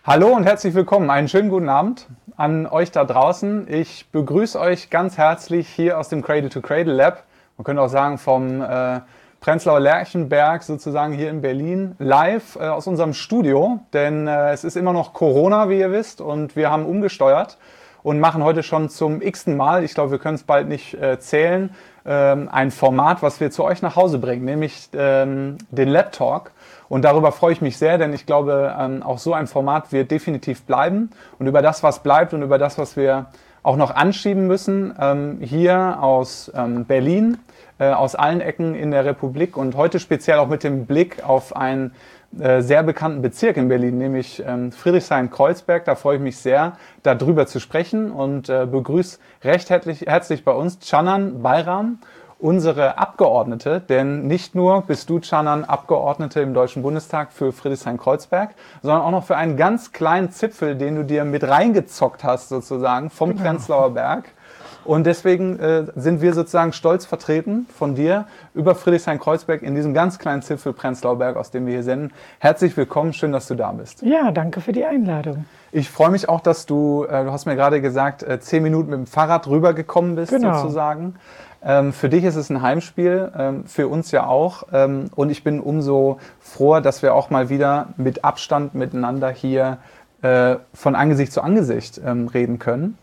Hallo und herzlich willkommen. Einen schönen guten Abend an euch da draußen. Ich begrüße euch ganz herzlich hier aus dem Cradle to Cradle Lab. Man könnte auch sagen vom Prenzlauer Lerchenberg sozusagen hier in Berlin live aus unserem Studio. Denn es ist immer noch Corona, wie ihr wisst, und wir haben umgesteuert und machen heute schon zum x-ten Mal, ich glaube, wir können es bald nicht zählen, ein Format, was wir zu euch nach Hause bringen, nämlich den Lab Talk. Und darüber freue ich mich sehr, denn ich glaube, auch so ein Format wird definitiv bleiben. Und über das, was bleibt und über das, was wir auch noch anschieben müssen, hier aus Berlin, aus allen Ecken in der Republik und heute speziell auch mit dem Blick auf einen sehr bekannten Bezirk in Berlin, nämlich Friedrichshain-Kreuzberg. Da freue ich mich sehr, darüber zu sprechen und begrüße recht herzlich bei uns Canan Bayram, unsere Abgeordnete, denn nicht nur bist du, Canan, Abgeordnete im Deutschen Bundestag für Friedrichshain-Kreuzberg, sondern auch noch für einen ganz kleinen Zipfel, den du dir mit reingezockt hast, sozusagen, vom Prenzlauer Berg. Und deswegen sind wir sozusagen stolz vertreten von dir über Friedrichshain-Kreuzberg in diesem ganz kleinen Zipfel Prenzlauer Berg, aus dem wir hier senden. Herzlich willkommen, schön, dass du da bist. Ja, danke für die Einladung. Ich freue mich auch, dass du hast mir gerade gesagt, 10 Minuten mit dem Fahrrad rübergekommen bist, sozusagen. Für dich ist es ein Heimspiel, für uns ja auch. Und ich bin umso froher, dass wir auch mal wieder mit Abstand miteinander hier von Angesicht zu Angesicht reden können.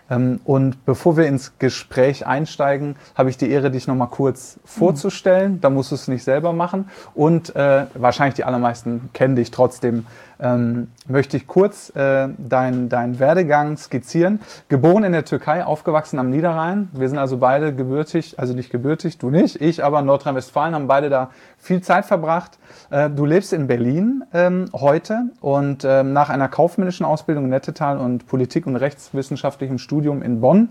Und bevor wir ins Gespräch einsteigen, habe ich die Ehre, dich noch mal kurz vorzustellen. Da musst du es nicht selber machen. Und wahrscheinlich die allermeisten kennen dich trotzdem. Möchte ich kurz deinen Werdegang skizzieren. Geboren in der Türkei, aufgewachsen am Niederrhein. Wir sind also beide gebürtig, also nicht gebürtig, du nicht, ich aber in Nordrhein-Westfalen, haben beide da viel Zeit verbracht. Du lebst in Berlin heute und nach einer kaufmännischen Ausbildung in Nettetal und Politik- und rechtswissenschaftlichem Studium in Bonn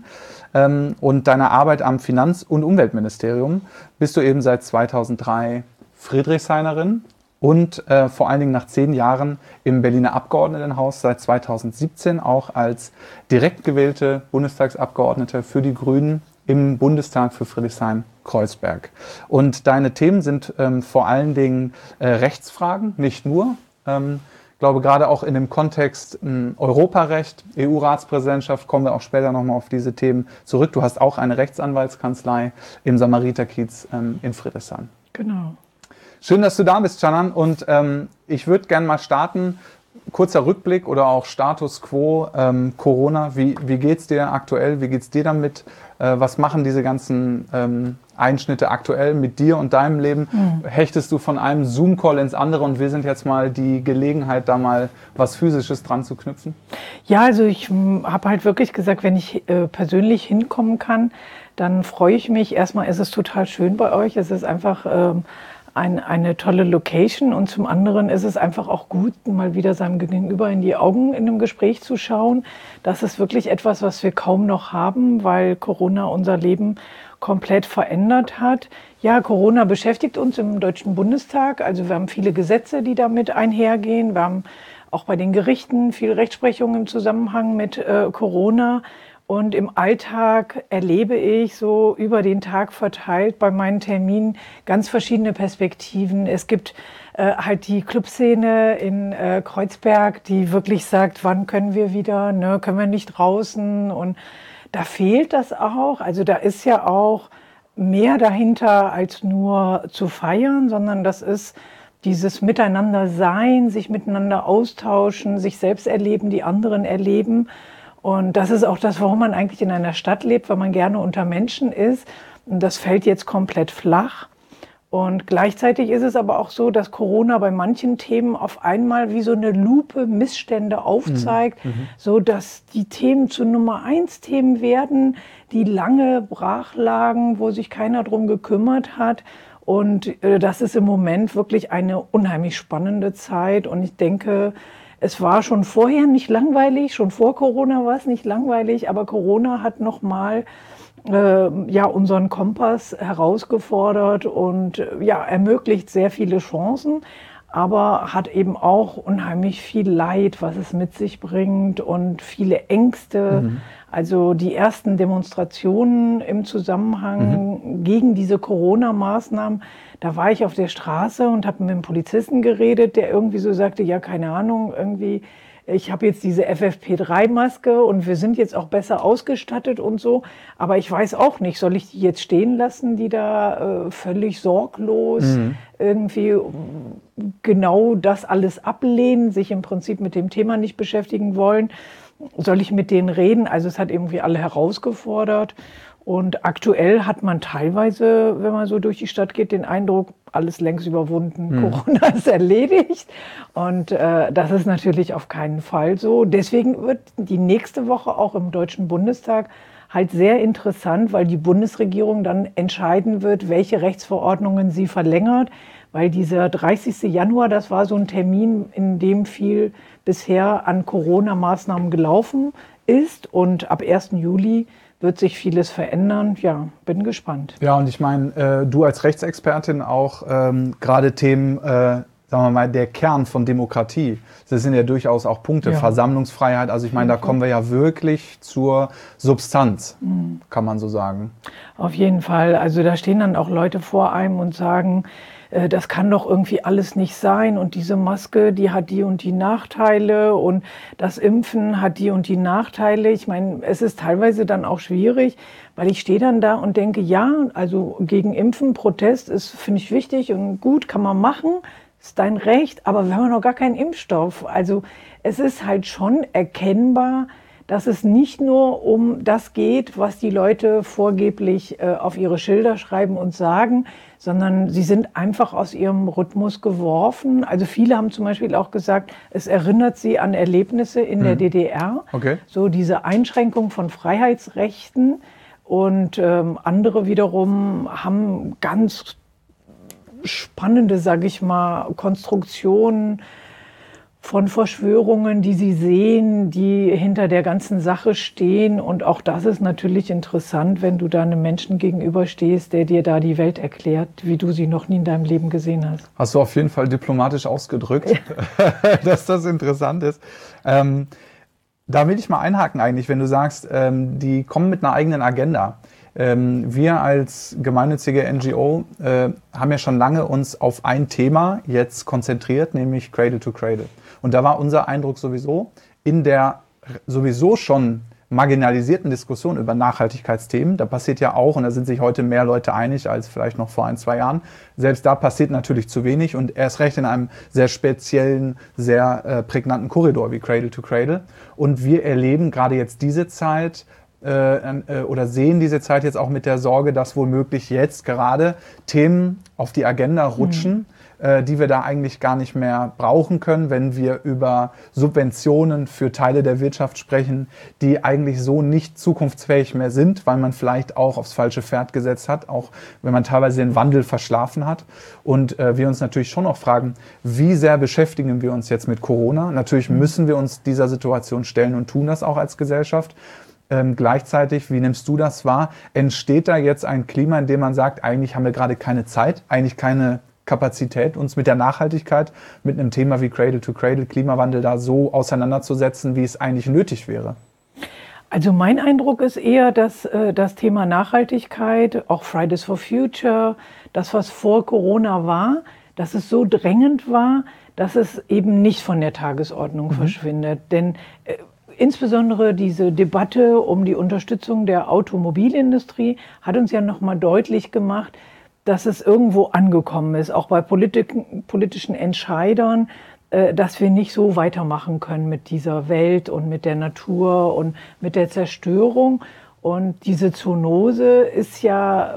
und deiner Arbeit am Finanz- und Umweltministerium bist du eben seit 2003 Friedrichshainerin. Und vor allen Dingen nach 10 Jahren im Berliner Abgeordnetenhaus, seit 2017 auch als direkt gewählte Bundestagsabgeordnete für die Grünen im Bundestag für Friedrichshain-Kreuzberg. Und deine Themen sind vor allen Dingen Rechtsfragen, nicht nur. Ich glaube, gerade auch in dem Kontext Europarecht, EU-Ratspräsidentschaft, kommen wir auch später nochmal auf diese Themen zurück. Du hast auch eine Rechtsanwaltskanzlei im Samariterkiez in Friedrichshain. Genau. Schön, dass du da bist, Canan. Und ich würde gerne mal starten. Kurzer Rückblick oder auch Status Quo Corona. Wie geht's dir aktuell? Wie geht's dir damit? Was machen diese ganzen Einschnitte aktuell mit dir und deinem Leben? Hechtest du von einem Zoom-Call ins andere und wir sind jetzt mal die Gelegenheit, da mal was Physisches dran zu knüpfen? Ja, also ich habe halt wirklich gesagt, wenn ich persönlich hinkommen kann, dann freue ich mich. Erstmal ist es total schön bei euch. Es ist einfach eine tolle Location und zum anderen ist es einfach auch gut, mal wieder seinem Gegenüber in die Augen in einem Gespräch zu schauen. Das ist wirklich etwas, was wir kaum noch haben, weil Corona unser Leben komplett verändert hat. Ja, Corona beschäftigt uns im Deutschen Bundestag. Also wir haben viele Gesetze, die damit einhergehen. Wir haben auch bei den Gerichten viel Rechtsprechung im Zusammenhang mit Corona. Und im Alltag erlebe ich so über den Tag verteilt bei meinen Terminen ganz verschiedene Perspektiven. Es gibt halt die Clubszene in Kreuzberg, die wirklich sagt, wann können wir wieder, ne, können wir nicht draußen? Und da fehlt das auch. Also da ist ja auch mehr dahinter als nur zu feiern, sondern das ist dieses Miteinander sein, sich miteinander austauschen, sich selbst erleben, die anderen erleben. Und das ist auch das, warum man eigentlich in einer Stadt lebt, weil man gerne unter Menschen ist. Und das fällt jetzt komplett flach. Und gleichzeitig ist es aber auch so, dass Corona bei manchen Themen auf einmal wie so eine Lupe Missstände aufzeigt, so dass die Themen zu Nummer-1-Themen werden, die lange brach lagen, wo sich keiner drum gekümmert hat. Und das ist im Moment wirklich eine unheimlich spannende Zeit. Und ich denke, es war schon vorher nicht langweilig, schon vor Corona war es nicht langweilig, aber Corona hat nochmal unseren Kompass herausgefordert und ermöglicht sehr viele Chancen, aber hat eben auch unheimlich viel Leid, was es mit sich bringt und viele Ängste. Also die ersten Demonstrationen im Zusammenhang gegen diese Corona-Maßnahmen, da war ich auf der Straße und habe mit einem Polizisten geredet, der irgendwie so sagte, ja, keine Ahnung, irgendwie ich habe jetzt diese FFP3-Maske und wir sind jetzt auch besser ausgestattet und so. Aber ich weiß auch nicht, soll ich die jetzt stehen lassen, die da völlig sorglos irgendwie genau das alles ablehnen, sich im Prinzip mit dem Thema nicht beschäftigen wollen? Soll ich mit denen reden? Also es hat irgendwie alle herausgefordert. Und aktuell hat man teilweise, wenn man so durch die Stadt geht, den Eindruck, alles längst überwunden, Corona ist erledigt. Und das ist natürlich auf keinen Fall so. Deswegen wird die nächste Woche auch im Deutschen Bundestag halt sehr interessant, weil die Bundesregierung dann entscheiden wird, welche Rechtsverordnungen sie verlängert. Weil dieser 30. Januar, das war so ein Termin, in dem viel bisher an Corona-Maßnahmen gelaufen ist. Und ab 1. Juli wird sich vieles verändern. Ja, bin gespannt. Ja, und ich meine, du als Rechtsexpertin auch gerade Themen, sagen wir mal, der Kern von Demokratie. Das sind ja durchaus auch Punkte, Versammlungsfreiheit. Also ich meine, da kommen wir ja wirklich zur Substanz, kann man so sagen. Auf jeden Fall. Also da stehen dann auch Leute vor einem und sagen, das kann doch irgendwie alles nicht sein und diese Maske, die hat die und die Nachteile und das Impfen hat die und die Nachteile. Ich meine, es ist teilweise dann auch schwierig, weil ich stehe dann da und denke, ja, also gegen Impfen, Protest ist, finde ich, wichtig und gut, kann man machen, ist dein Recht, aber wir haben noch gar keinen Impfstoff. Also es ist halt schon erkennbar, dass es nicht nur um das geht, was die Leute vorgeblich auf ihre Schilder schreiben und sagen, sondern sie sind einfach aus ihrem Rhythmus geworfen. Also viele haben zum Beispiel auch gesagt, es erinnert sie an Erlebnisse in der DDR, so diese Einschränkung von Freiheitsrechten. Und andere wiederum haben ganz spannende, sage ich mal, Konstruktionen von Verschwörungen, die sie sehen, die hinter der ganzen Sache stehen. Und auch das ist natürlich interessant, wenn du da einem Menschen gegenüberstehst, der dir da die Welt erklärt, wie du sie noch nie in deinem Leben gesehen hast. Hast du auf jeden Fall diplomatisch ausgedrückt, dass das interessant ist. Da will ich mal einhaken eigentlich, wenn du sagst, die kommen mit einer eigenen Agenda. Wir als gemeinnützige NGO haben ja schon lange uns auf ein Thema jetzt konzentriert, nämlich Cradle to Cradle. Und da war unser Eindruck sowieso, in der sowieso schon marginalisierten Diskussion über Nachhaltigkeitsthemen, da passiert ja auch, und da sind sich heute mehr Leute einig als vielleicht noch vor 1-2 Jahren, selbst da passiert natürlich zu wenig und erst recht in einem sehr speziellen, sehr prägnanten Korridor wie Cradle to Cradle. Und wir erleben gerade jetzt diese Zeit, oder sehen diese Zeit jetzt auch mit der Sorge, dass womöglich jetzt gerade Themen auf die Agenda rutschen, die wir da eigentlich gar nicht mehr brauchen können, wenn wir über Subventionen für Teile der Wirtschaft sprechen, die eigentlich so nicht zukunftsfähig mehr sind, weil man vielleicht auch aufs falsche Pferd gesetzt hat, auch wenn man teilweise den Wandel verschlafen hat. Und wir uns natürlich schon auch fragen, wie sehr beschäftigen wir uns jetzt mit Corona? Natürlich müssen wir uns dieser Situation stellen und tun das auch als Gesellschaft. Gleichzeitig, wie nimmst du das wahr? Entsteht da jetzt ein Klima, in dem man sagt, eigentlich haben wir gerade keine Zeit, eigentlich keine Kapazität, uns mit der Nachhaltigkeit, mit einem Thema wie Cradle to Cradle, Klimawandel da so auseinanderzusetzen, wie es eigentlich nötig wäre? Also mein Eindruck ist eher, dass das Thema Nachhaltigkeit, auch Fridays for Future, das, was vor Corona war, dass es so drängend war, dass es eben nicht von der Tagesordnung verschwindet. Denn insbesondere diese Debatte um die Unterstützung der Automobilindustrie hat uns ja nochmal deutlich gemacht, dass es irgendwo angekommen ist, auch bei politischen Entscheidern, dass wir nicht so weitermachen können mit dieser Welt und mit der Natur und mit der Zerstörung. Und diese Zoonose ist ja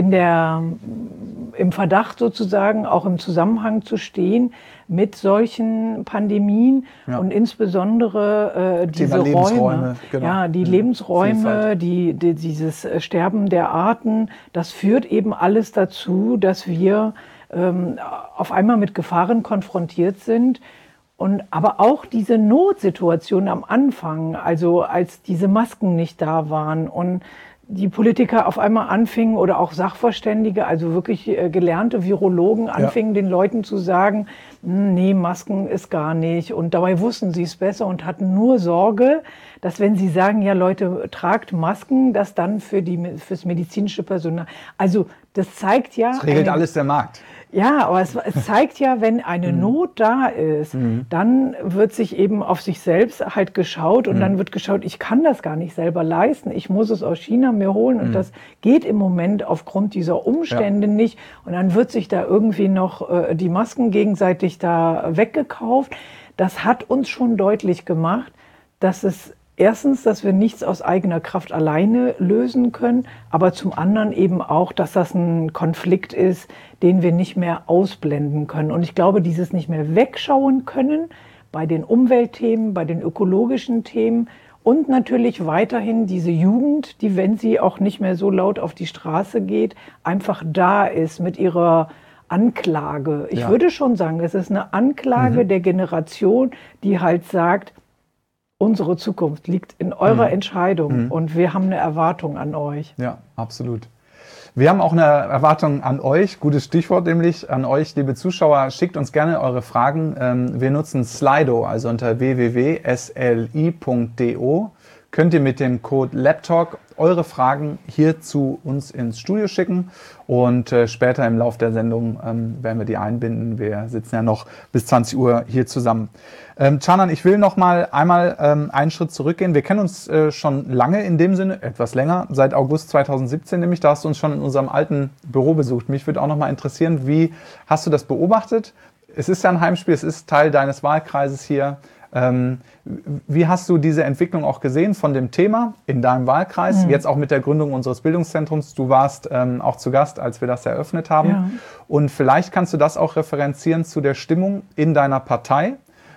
im Verdacht sozusagen auch im Zusammenhang zu stehen mit solchen Pandemien und insbesondere diese Räume, die Lebensräume, dieses Sterben der Arten, das führt eben alles dazu, dass wir auf einmal mit Gefahren konfrontiert sind. Und aber auch diese Notsituation am Anfang, also als diese Masken nicht da waren und die Politiker auf einmal anfingen oder auch Sachverständige, also wirklich gelernte Virologen anfingen, den Leuten zu sagen, nee, Masken ist gar nicht. Und dabei wussten sie es besser und hatten nur Sorge, dass wenn sie sagen, ja Leute, tragt Masken, dass dann fürs medizinische Personal, also das zeigt ja... Das regelt alles der Markt. Ja, aber es zeigt ja, wenn eine Not da ist, dann wird sich eben auf sich selbst halt geschaut und dann wird geschaut, ich kann das gar nicht selber leisten, ich muss es aus China mir holen und das geht im Moment aufgrund dieser Umstände nicht und dann wird sich da irgendwie noch die Masken gegenseitig da weggekauft. Das hat uns schon deutlich gemacht, dass es erstens, dass wir nichts aus eigener Kraft alleine lösen können, aber zum anderen eben auch, dass das ein Konflikt ist, den wir nicht mehr ausblenden können. Und ich glaube, dieses nicht mehr wegschauen können bei den Umweltthemen, bei den ökologischen Themen und natürlich weiterhin diese Jugend, die, wenn sie auch nicht mehr so laut auf die Straße geht, einfach da ist mit ihrer Anklage. Ich würde schon sagen, es ist eine Anklage der Generation, die halt sagt, unsere Zukunft liegt in eurer Entscheidung und wir haben eine Erwartung an euch. Ja, absolut. Wir haben auch eine Erwartung an euch, gutes Stichwort nämlich, an euch, liebe Zuschauer. Schickt uns gerne eure Fragen. Wir nutzen Slido, also unter www.sli.do könnt ihr mit dem Code LabTalk eure Fragen hier zu uns ins Studio schicken und später im Lauf der Sendung werden wir die einbinden. Wir sitzen ja noch bis 20 Uhr hier zusammen. Canan, ich will noch mal einmal einen Schritt zurückgehen. Wir kennen uns schon lange in dem Sinne, etwas länger, seit August 2017 nämlich. Da hast du uns schon in unserem alten Büro besucht. Mich würde auch noch mal interessieren, wie hast du das beobachtet? Es ist ja ein Heimspiel, es ist Teil deines Wahlkreises hier. Wie hast du diese Entwicklung auch gesehen von dem Thema in deinem Wahlkreis, jetzt auch mit der Gründung unseres Bildungszentrums? Du warst auch zu Gast, als wir das eröffnet haben. Ja. Und vielleicht kannst du das auch referenzieren zu der Stimmung in deiner Partei,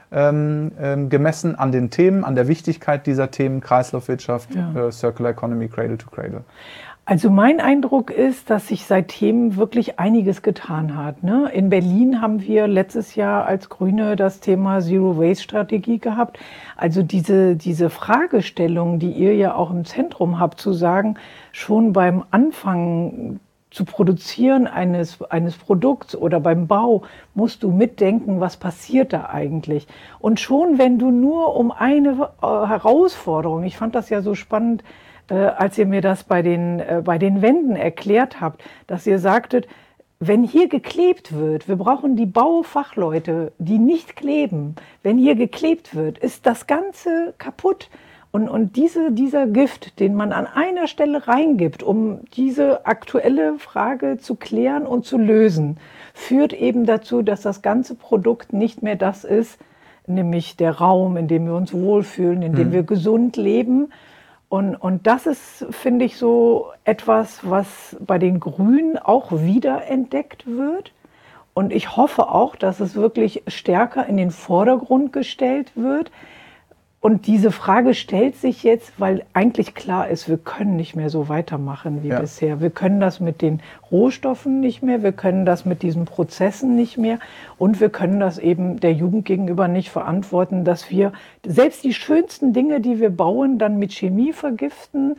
gemessen an den Themen, an der Wichtigkeit dieser Themen, Kreislaufwirtschaft, Circular Economy, Cradle to Cradle. Also mein Eindruck ist, dass sich seitdem wirklich einiges getan hat. Ne? In Berlin haben wir letztes Jahr als Grüne das Thema Zero-Waste-Strategie gehabt. Also diese Fragestellung, die ihr ja auch im Zentrum habt, zu sagen, schon beim Anfang zu produzieren eines Produkts oder beim Bau musst du mitdenken, was passiert da eigentlich. Und schon wenn du nur um eine Herausforderung, ich fand das ja so spannend, als ihr mir das bei den Wänden erklärt habt, dass ihr sagtet, wenn hier geklebt wird, wir brauchen die Baufachleute, die nicht kleben. Wenn hier geklebt wird, ist das Ganze kaputt. Und dieser Gift, den man an einer Stelle reingibt, um diese aktuelle Frage zu klären und zu lösen, führt eben dazu, dass das ganze Produkt nicht mehr das ist, nämlich der Raum, in dem wir uns wohlfühlen, in dem wir gesund leben. Und das ist, finde ich, so etwas, was bei den Grünen auch wiederentdeckt wird. Und ich hoffe auch, dass es wirklich stärker in den Vordergrund gestellt wird. Und diese Frage stellt sich jetzt, weil eigentlich klar ist, wir können nicht mehr so weitermachen wie bisher. Wir können das mit den Rohstoffen nicht mehr, wir können das mit diesen Prozessen nicht mehr und wir können das eben der Jugend gegenüber nicht verantworten, dass wir selbst die schönsten Dinge, die wir bauen, dann mit Chemie vergiften,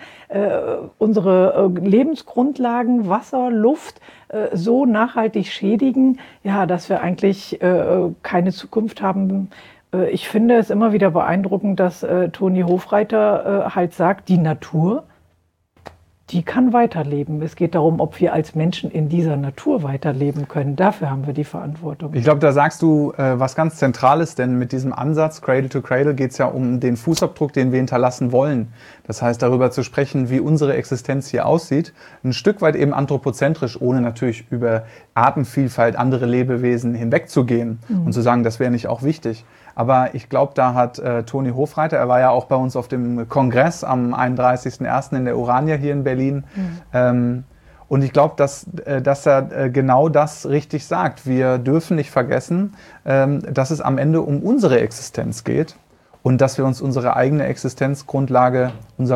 unsere Lebensgrundlagen, Wasser, Luft so nachhaltig schädigen, ja, dass wir eigentlich keine Zukunft haben. Ich finde es immer wieder beeindruckend, dass Toni Hofreiter halt sagt, die Natur, die kann weiterleben. Es geht darum, ob wir als Menschen in dieser Natur weiterleben können. Dafür haben wir die Verantwortung. Ich glaube, da sagst du was ganz Zentrales, denn mit diesem Ansatz Cradle to Cradle geht es ja um den Fußabdruck, den wir hinterlassen wollen. Das heißt, darüber zu sprechen, wie unsere Existenz hier aussieht, ein Stück weit eben anthropozentrisch, ohne natürlich über Artenvielfalt, andere Lebewesen hinwegzugehen und zu sagen, das wäre nicht auch wichtig. Aber ich glaube, da hat Toni Hofreiter, er war ja auch bei uns auf dem Kongress am 31.01. in der Urania hier in Berlin. Und ich glaube, dass er genau das richtig sagt. Wir dürfen nicht vergessen, dass es am Ende um unsere Existenz geht und dass wir uns unserer eigenen Existenzgrundlage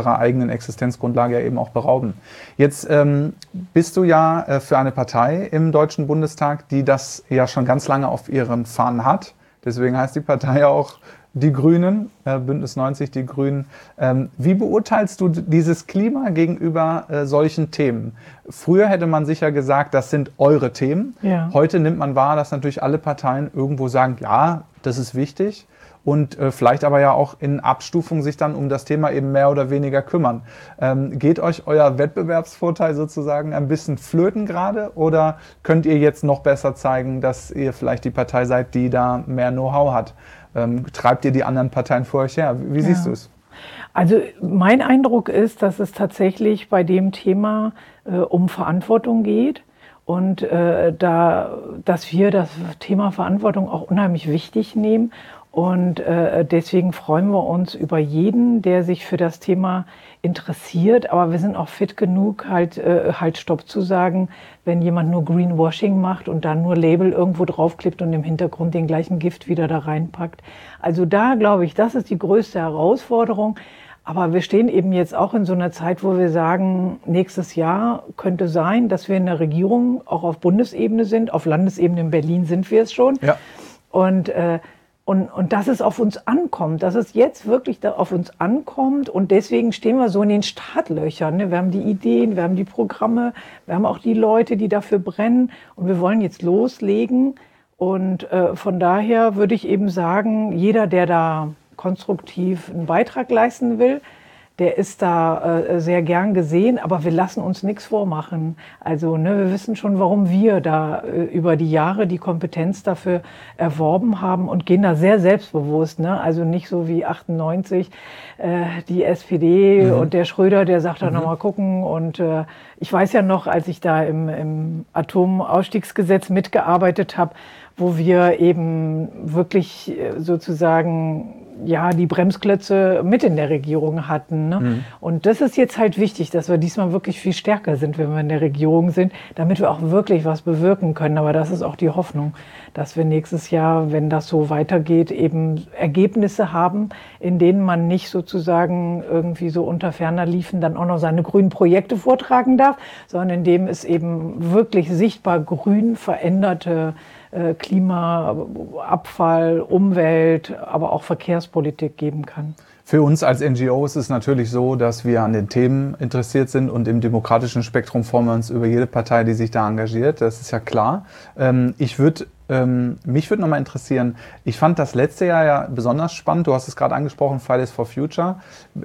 ja eben auch berauben. Jetzt bist du ja für eine Partei im Deutschen Bundestag, die das ja schon ganz lange auf ihren Fahnen hat. Deswegen heißt die Partei ja auch die Grünen, Bündnis 90, die Grünen. Wie beurteilst du dieses Klima gegenüber solchen Themen? Früher hätte man sicher gesagt, das sind eure Themen. Ja. Heute nimmt man wahr, dass natürlich alle Parteien irgendwo sagen, ja, das ist wichtig. Und vielleicht aber ja auch in Abstufung sich dann um das Thema eben mehr oder weniger kümmern. Geht euch euer Wettbewerbsvorteil sozusagen ein bisschen flöten gerade oder könnt ihr jetzt noch besser zeigen, dass ihr vielleicht die Partei seid, die da mehr Know-how hat? Treibt ihr die anderen Parteien vor euch her? Wie siehst du es? Also mein Eindruck ist, dass es tatsächlich bei dem Thema um Verantwortung geht. Und dass wir das Thema Verantwortung auch unheimlich wichtig nehmen. Und deswegen freuen wir uns über jeden, der sich für das Thema interessiert. Aber wir sind auch fit genug, halt Stopp zu sagen, wenn jemand nur Greenwashing macht und dann nur Label irgendwo draufklebt und im Hintergrund den gleichen Gift wieder da reinpackt. Also da glaube ich, das ist die größte Herausforderung. Aber wir stehen eben jetzt auch in so einer Zeit, wo wir sagen, nächstes Jahr könnte sein, dass wir in der Regierung auch auf Bundesebene sind. Auf Landesebene in Berlin sind wir es schon. Ja. Und dass es auf uns ankommt, dass es jetzt wirklich auf uns ankommt. Und deswegen stehen wir so in den Startlöchern. Ne? Wir haben die Ideen, wir haben die Programme, wir haben auch die Leute, die dafür brennen. Und wir wollen jetzt loslegen. Und von daher würde ich eben sagen, jeder, der da konstruktiv einen Beitrag leisten will, der ist da sehr gern gesehen, aber wir lassen uns nichts vormachen. Also wir wissen schon, warum wir da über die Jahre die Kompetenz dafür erworben haben und gehen da sehr selbstbewusst. Also nicht so wie 98 die SPD und der Schröder, der sagt da nochmal gucken. Und ich weiß ja noch, als ich da im Atomausstiegsgesetz mitgearbeitet habe, wo wir eben wirklich sozusagen die Bremsklötze mit in der Regierung hatten. Ne? Und das ist jetzt halt wichtig, dass wir diesmal wirklich viel stärker sind, wenn wir in der Regierung sind, damit wir auch wirklich was bewirken können. Aber das ist auch die Hoffnung, dass wir nächstes Jahr, wenn das so weitergeht, eben Ergebnisse haben, in denen man nicht sozusagen irgendwie so unter ferner Liefen dann auch noch seine grünen Projekte vortragen darf, sondern in dem es eben wirklich sichtbar grün veränderte Klima, Abfall, Umwelt, aber auch Verkehrspolitik geben kann. Für uns als NGO ist es natürlich so, dass wir an den Themen interessiert sind und im demokratischen Spektrum freuen wir uns über jede Partei, die sich da engagiert. Das ist ja klar. Mich würde nochmal interessieren, ich fand das letzte Jahr ja besonders spannend. Du hast es gerade angesprochen, Fridays for Future.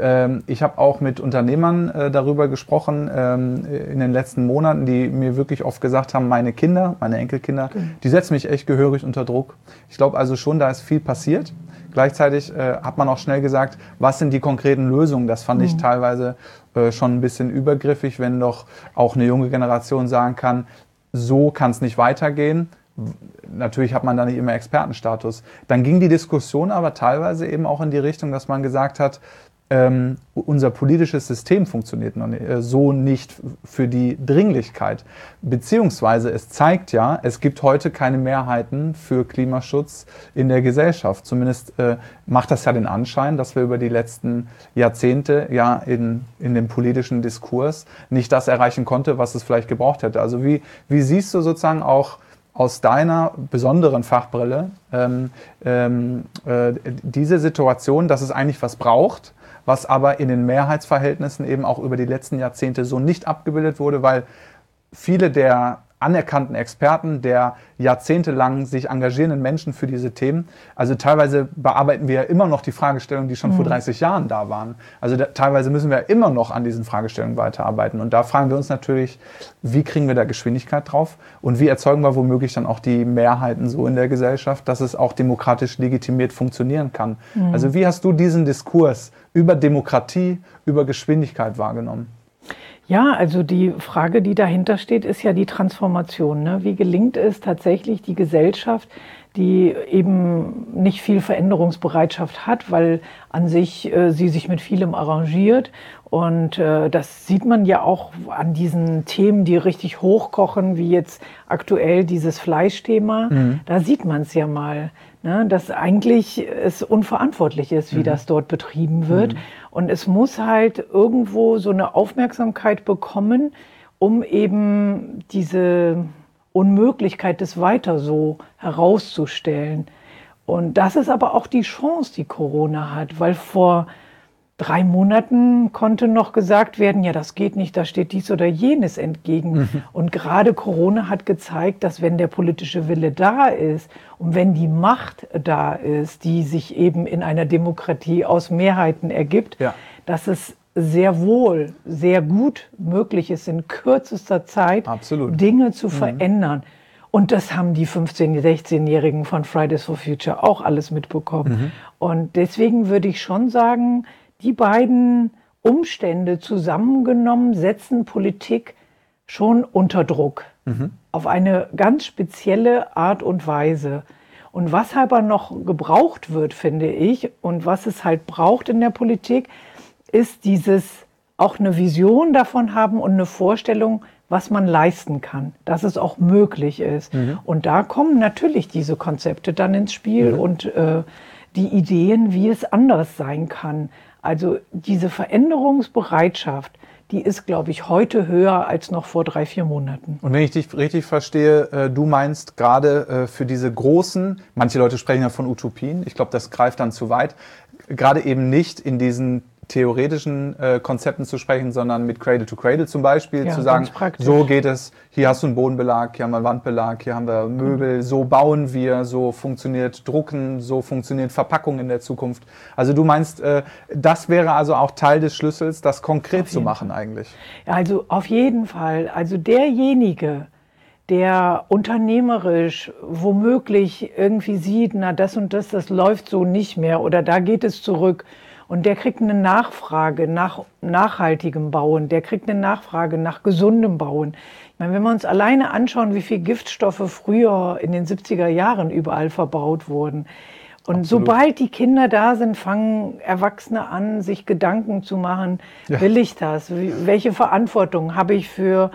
Ich habe auch mit Unternehmern darüber gesprochen in den letzten Monaten, die mir wirklich oft gesagt haben, meine Enkelkinder, die setzen mich echt gehörig unter Druck. Ich glaube also schon, da ist viel passiert. Gleichzeitig hat man auch schnell gesagt, was sind die konkreten Lösungen? Das fand ich teilweise schon ein bisschen übergriffig, wenn doch auch eine junge Generation sagen kann, so kann es nicht weitergehen. Natürlich hat man da nicht immer Expertenstatus. Dann ging die Diskussion aber teilweise eben auch in die Richtung, dass man gesagt hat, unser politisches System funktioniert so nicht für die Dringlichkeit. Beziehungsweise es zeigt ja, es gibt heute keine Mehrheiten für Klimaschutz in der Gesellschaft. Zumindest macht das ja den Anschein, dass wir über die letzten Jahrzehnte in dem politischen Diskurs nicht das erreichen konnte, was es vielleicht gebraucht hätte. Also wie siehst du sozusagen auch aus deiner besonderen Fachbrille diese Situation, dass es eigentlich was braucht, was aber in den Mehrheitsverhältnissen eben auch über die letzten Jahrzehnte so nicht abgebildet wurde, weil viele der anerkannten Experten, der jahrzehntelang sich engagierenden Menschen für diese Themen, also teilweise bearbeiten wir ja immer noch die Fragestellungen, die schon vor 30 Jahren da waren. Also teilweise müssen wir immer noch an diesen Fragestellungen weiterarbeiten. Und da fragen wir uns natürlich, wie kriegen wir da Geschwindigkeit drauf und wie erzeugen wir womöglich dann auch die Mehrheiten so in der Gesellschaft, dass es auch demokratisch legitimiert funktionieren kann. Also wie hast du diesen Diskurs über Demokratie, über Geschwindigkeit wahrgenommen? Ja, also die Frage, die dahinter steht, ist ja die Transformation. Ne? Wie gelingt es tatsächlich, die Gesellschaft, die eben nicht viel Veränderungsbereitschaft hat, weil an sich sie sich mit vielem arrangiert. Und das sieht man ja auch an diesen Themen, die richtig hochkochen, wie jetzt aktuell dieses Fleischthema. Da sieht man es ja mal, ne, dass eigentlich es unverantwortlich ist, wie das dort betrieben wird. Und es muss halt irgendwo so eine Aufmerksamkeit bekommen, um eben diese Unmöglichkeit des Weiter so herauszustellen. Und das ist aber auch die Chance, die Corona hat, weil vor 3 Monaten konnte noch gesagt werden, ja, das geht nicht, da steht dies oder jenes entgegen. Und gerade Corona hat gezeigt, dass wenn der politische Wille da ist und wenn die Macht da ist, die sich eben in einer Demokratie aus Mehrheiten ergibt, dass es sehr wohl, sehr gut möglich ist, in kürzester Zeit Dinge zu verändern. Und das haben die 15-, 16-Jährigen von Fridays for Future auch alles mitbekommen. Und deswegen würde ich schon sagen, die beiden Umstände zusammengenommen setzen Politik schon unter Druck. Auf eine ganz spezielle Art und Weise. Und was aber noch gebraucht wird, finde ich, und was es halt braucht in der Politik, ist dieses auch eine Vision davon haben und eine Vorstellung, was man leisten kann, dass es auch möglich ist. Und da kommen natürlich diese Konzepte dann ins Spiel und die Ideen, wie es anders sein kann. Also diese Veränderungsbereitschaft, die ist, glaube ich, heute höher als noch vor 3, 4 Monaten. Und wenn ich dich richtig verstehe, du meinst gerade für diese großen, manche Leute sprechen ja von Utopien, ich glaube, das greift dann zu weit, gerade eben nicht in diesen theoretischen Konzepten zu sprechen, sondern mit Cradle to Cradle zum Beispiel zu sagen, so geht es, hier hast du einen Bodenbelag, hier haben wir einen Wandbelag, hier haben wir Möbel, so bauen wir, so funktioniert Drucken, so funktioniert Verpackung in der Zukunft. Also du meinst, das wäre also auch Teil des Schlüssels, das konkret zu machen eigentlich? Ja, also auf jeden Fall. Also derjenige, der unternehmerisch womöglich irgendwie sieht, na das und das läuft so nicht mehr oder da geht es zurück, und der kriegt eine Nachfrage nach nachhaltigem Bauen, der kriegt eine Nachfrage nach gesundem Bauen. Ich meine, wenn wir uns alleine anschauen, wie viel Giftstoffe früher in den 70er Jahren überall verbaut wurden. Und sobald die Kinder da sind, fangen Erwachsene an, sich Gedanken zu machen, will ich das? Welche Verantwortung habe ich für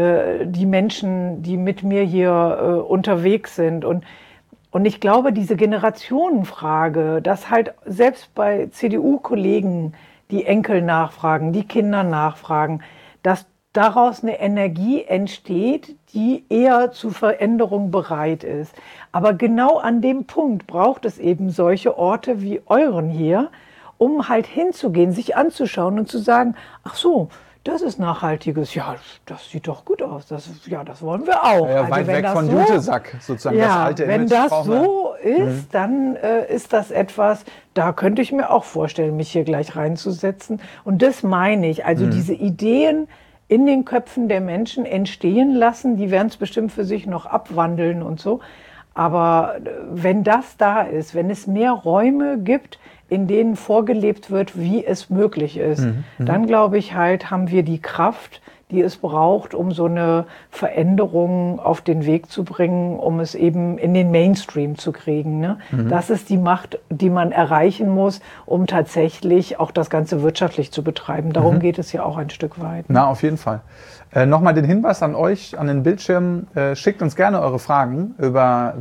die Menschen, die mit mir hier unterwegs sind? Und ich glaube, diese Generationenfrage, dass halt selbst bei CDU-Kollegen die Enkel nachfragen, die Kinder nachfragen, dass daraus eine Energie entsteht, die eher zu Veränderung bereit ist. Aber genau an dem Punkt braucht es eben solche Orte wie euren hier, um halt hinzugehen, sich anzuschauen und zu sagen, ach so, das ist Nachhaltiges, ja, das sieht doch gut aus, das wollen wir auch. Ja, weit weg von Jutesack, sozusagen, das alte Image. Wenn das so ist, dann ist das etwas, da könnte ich mir auch vorstellen, mich hier gleich reinzusetzen. Und das meine ich, also diese Ideen in den Köpfen der Menschen entstehen lassen, die werden es bestimmt für sich noch abwandeln und so. Aber wenn das da ist, wenn es mehr Räume gibt, in denen vorgelebt wird, wie es möglich ist, dann glaube ich halt, haben wir die Kraft, die es braucht, um so eine Veränderung auf den Weg zu bringen, um es eben in den Mainstream zu kriegen. Ne? Das ist die Macht, die man erreichen muss, um tatsächlich auch das Ganze wirtschaftlich zu betreiben. Darum geht es ja auch ein Stück weit. Na, auf jeden Fall. Nochmal den Hinweis an euch, an den Bildschirm, schickt uns gerne eure Fragen über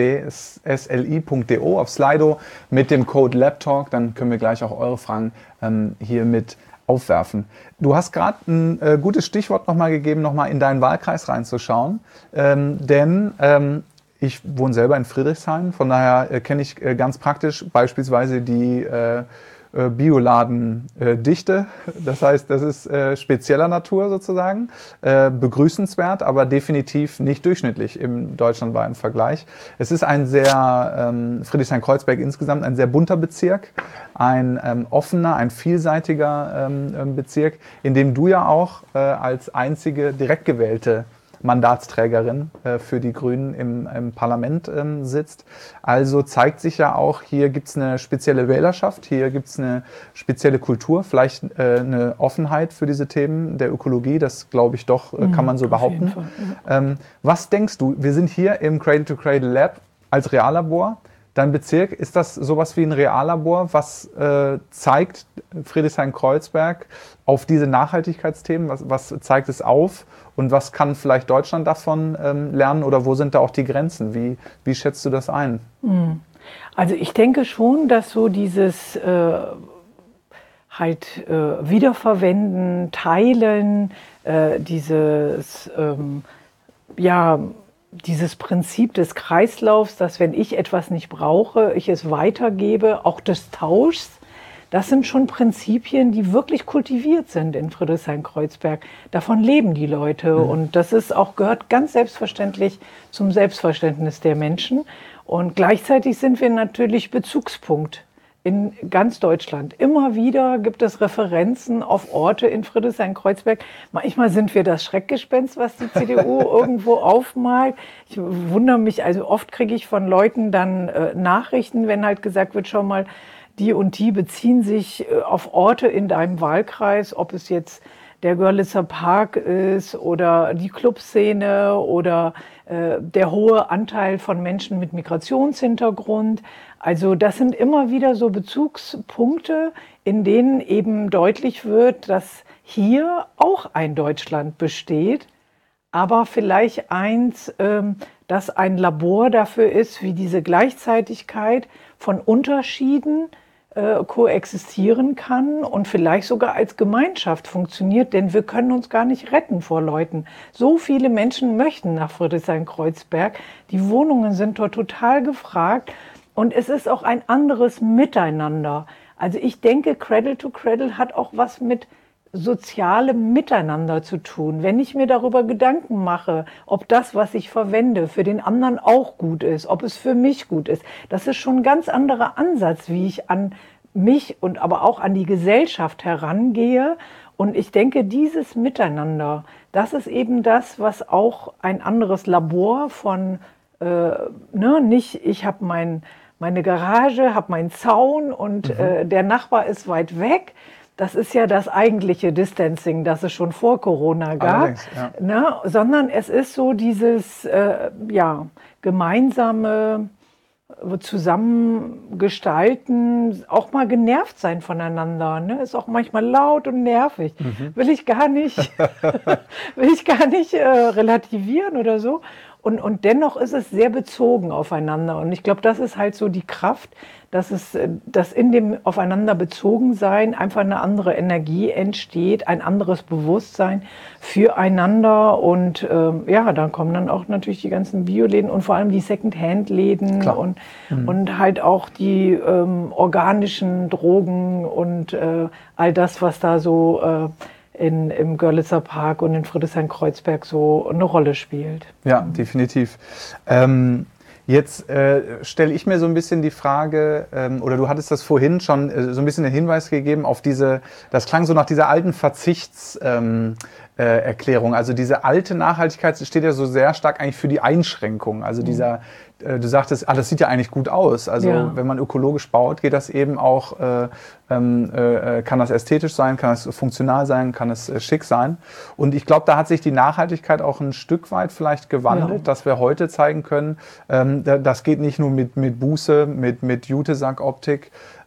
www.sli.de auf Slido mit dem Code LabTalk, dann können wir gleich auch eure Fragen hier mit aufwerfen. Du hast gerade ein gutes Stichwort nochmal gegeben, nochmal in deinen Wahlkreis reinzuschauen, denn ich wohne selber in Friedrichshain, von daher kenne ich ganz praktisch beispielsweise die Bioladendichte. Das heißt, das ist spezieller Natur sozusagen, begrüßenswert, aber definitiv nicht durchschnittlich im deutschlandweiten Vergleich. Es ist ein sehr, Friedrichshain-Kreuzberg insgesamt ein sehr bunter Bezirk, ein offener, ein vielseitiger Bezirk, in dem du ja auch als einzige direkt gewählte Mandatsträgerin für die Grünen im Parlament sitzt. Also zeigt sich ja auch, hier gibt es eine spezielle Wählerschaft, hier gibt es eine spezielle Kultur, vielleicht eine Offenheit für diese Themen der Ökologie, das glaube ich doch, kann man so behaupten. Was denkst du, wir sind hier im Cradle-to-Cradle Lab als Reallabor. Dein Bezirk, ist das sowas wie ein Reallabor, was zeigt Friedrichshain-Kreuzberg auf diese Nachhaltigkeitsthemen? Was zeigt es auf und was kann vielleicht Deutschland davon lernen oder wo sind da auch die Grenzen? Wie schätzt du das ein? Also ich denke schon, dass so dieses Wiederverwenden, Teilen, dieses dieses Prinzip des Kreislaufs, dass wenn ich etwas nicht brauche, ich es weitergebe, auch des Tauschs, das sind schon Prinzipien, die wirklich kultiviert sind in Friedrichshain-Kreuzberg. Davon leben die Leute und das ist auch, gehört ganz selbstverständlich zum Selbstverständnis der Menschen. Und gleichzeitig sind wir natürlich Bezugspunkt in ganz Deutschland. Immer wieder gibt es Referenzen auf Orte in Friedrichshain-Kreuzberg. Manchmal sind wir das Schreckgespenst, was die CDU irgendwo aufmalt. Ich wundere mich, also oft kriege ich von Leuten dann Nachrichten, wenn halt gesagt wird, schau mal, die und die beziehen sich auf Orte in deinem Wahlkreis, ob es jetzt der Görlitzer Park ist oder die Clubszene oder der hohe Anteil von Menschen mit Migrationshintergrund. Also das sind immer wieder so Bezugspunkte, in denen eben deutlich wird, dass hier auch ein Deutschland besteht, aber vielleicht eins, das ein Labor dafür ist, wie diese Gleichzeitigkeit von Unterschieden koexistieren kann und vielleicht sogar als Gemeinschaft funktioniert, denn wir können uns gar nicht retten vor Leuten. So viele Menschen möchten nach Friedrichshain-Kreuzberg. Die Wohnungen sind dort total gefragt und es ist auch ein anderes Miteinander. Also ich denke, Cradle to Cradle hat auch was mit sozialem Miteinander zu tun. Wenn ich mir darüber Gedanken mache, ob das, was ich verwende, für den anderen auch gut ist, ob es für mich gut ist, das ist schon ein ganz anderer Ansatz, wie ich an mich und aber auch an die Gesellschaft herangehe. Und ich denke, dieses Miteinander, das ist eben das, was auch ein anderes Labor von, nicht ich habe meine Garage, habe meinen Zaun und der Nachbar ist weit weg. Das ist ja das eigentliche Distancing, das es schon vor Corona gab, ne? Sondern es ist so dieses gemeinsame Zusammengestalten, auch mal genervt sein voneinander, ne? Ist auch manchmal laut und nervig. Will ich gar nicht relativieren oder so. Und dennoch ist es sehr bezogen aufeinander. Und ich glaube, das ist halt so die Kraft, dass in dem aufeinander bezogen sein einfach eine andere Energie entsteht, ein anderes Bewusstsein füreinander. Und dann kommen dann auch natürlich die ganzen Bioläden und vor allem die Second-Hand-Läden und halt auch die organischen Drogen und all das, was da so im Görlitzer Park und in Friedrichshain-Kreuzberg so eine Rolle spielt. Ja, definitiv. Jetzt stelle ich mir so ein bisschen die Frage, oder du hattest das vorhin schon so ein bisschen den Hinweis gegeben auf das klang so nach dieser alten Erklärung. Also diese alte Nachhaltigkeit steht ja so sehr stark eigentlich für die Einschränkung. Also du sagtest, das sieht ja eigentlich gut aus. Also wenn man ökologisch baut, geht das eben auch, kann das ästhetisch sein, kann es funktional sein, kann es schick sein. Und ich glaube, da hat sich die Nachhaltigkeit auch ein Stück weit vielleicht gewandelt, dass wir heute zeigen können, das geht nicht nur mit Buße, mit Jutesack-Optik.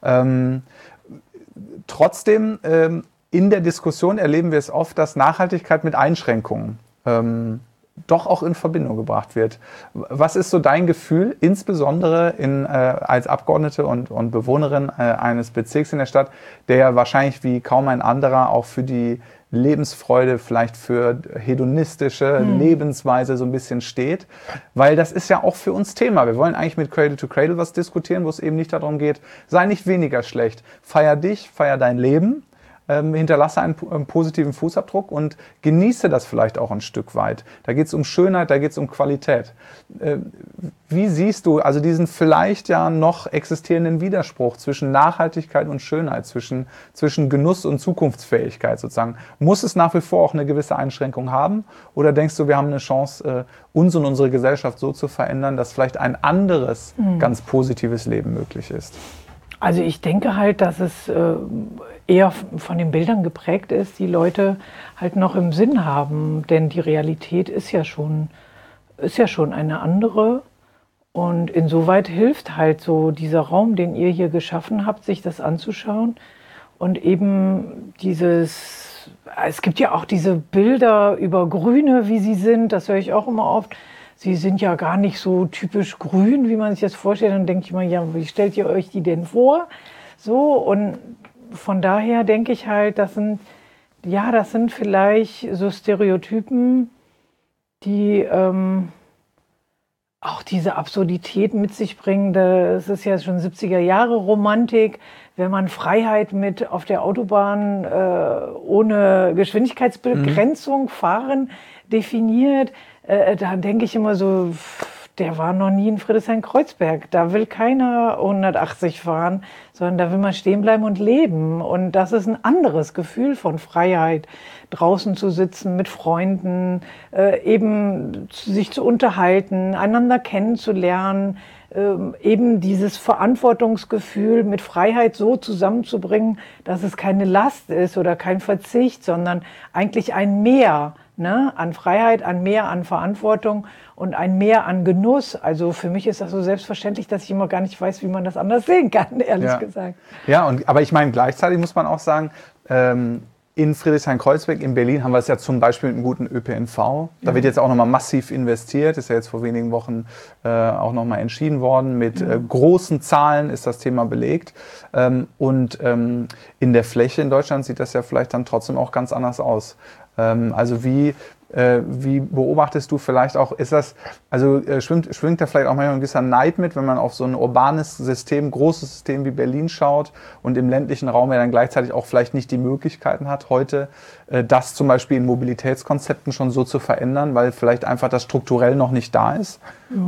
Trotzdem, in der Diskussion erleben wir es oft, dass Nachhaltigkeit mit Einschränkungen doch auch in Verbindung gebracht wird. Was ist so dein Gefühl, insbesondere als Abgeordnete und Bewohnerin eines Bezirks in der Stadt, der ja wahrscheinlich wie kaum ein anderer auch für die Lebensfreude, vielleicht für hedonistische Lebensweise so ein bisschen steht? Weil das ist ja auch für uns Thema. Wir wollen eigentlich mit Cradle to Cradle was diskutieren, wo es eben nicht darum geht, sei nicht weniger schlecht. Feier dich, feier dein Leben. Hinterlasse einen positiven Fußabdruck und genieße das vielleicht auch ein Stück weit. Da geht es um Schönheit, da geht es um Qualität. Wie siehst du also diesen vielleicht ja noch existierenden Widerspruch zwischen Nachhaltigkeit und Schönheit, zwischen Genuss und Zukunftsfähigkeit sozusagen? Muss es nach wie vor auch eine gewisse Einschränkung haben? Oder denkst du, wir haben eine Chance, uns und unsere Gesellschaft so zu verändern, dass vielleicht ein anderes, ganz positives Leben möglich ist? Also ich denke halt, dass es eher von den Bildern geprägt ist, die Leute halt noch im Sinn haben. Denn die Realität ist ja schon eine andere. Und insoweit hilft halt so dieser Raum, den ihr hier geschaffen habt, sich das anzuschauen. Und eben es gibt ja auch diese Bilder über Grüne, wie sie sind, das höre ich auch immer oft. Sie sind ja gar nicht so typisch grün, wie man sich das vorstellt. Dann denke ich mal, ja, wie stellt ihr euch die denn vor? So, und von daher denke ich halt, das sind vielleicht so Stereotypen, die auch diese Absurdität mit sich bringen. Das ist ja schon 70er Jahre Romantik. Wenn man Freiheit mit auf der Autobahn ohne Geschwindigkeitsbegrenzung fahren definiert, da denke ich immer so, der war noch nie in Friedrichshain-Kreuzberg. Da will keiner 180 fahren, sondern da will man stehen bleiben und leben. Und das ist ein anderes Gefühl von Freiheit, draußen zu sitzen mit Freunden, eben sich zu unterhalten, einander kennenzulernen, eben dieses Verantwortungsgefühl mit Freiheit so zusammenzubringen, dass es keine Last ist oder kein Verzicht, sondern eigentlich ein Mehr, ne, an Freiheit, ein Mehr an Verantwortung und ein Mehr an Genuss. Also für mich ist das so selbstverständlich, dass ich immer gar nicht weiß, wie man das anders sehen kann, ehrlich gesagt. Ja, aber ich meine, gleichzeitig muss man auch sagen, in Friedrichshain-Kreuzberg, in Berlin haben wir es ja zum Beispiel mit einem guten ÖPNV. Da wird jetzt auch nochmal massiv investiert. Ist ja jetzt vor wenigen Wochen auch nochmal entschieden worden. Mit großen Zahlen ist das Thema belegt. Und in der Fläche in Deutschland sieht das ja vielleicht dann trotzdem auch ganz anders aus. Also wie beobachtest du vielleicht auch, ist das, also schwingt da vielleicht auch manchmal ein gewisser Neid mit, wenn man auf so ein urbanes System, großes System wie Berlin schaut und im ländlichen Raum ja dann gleichzeitig auch vielleicht nicht die Möglichkeiten hat, heute das zum Beispiel in Mobilitätskonzepten schon so zu verändern, weil vielleicht einfach das strukturell noch nicht da ist?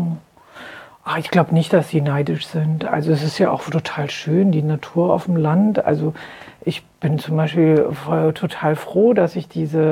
Ach, ich glaube nicht, dass sie neidisch sind. Also es ist ja auch total schön, die Natur auf dem Land. Also ich bin zum Beispiel total froh, dass ich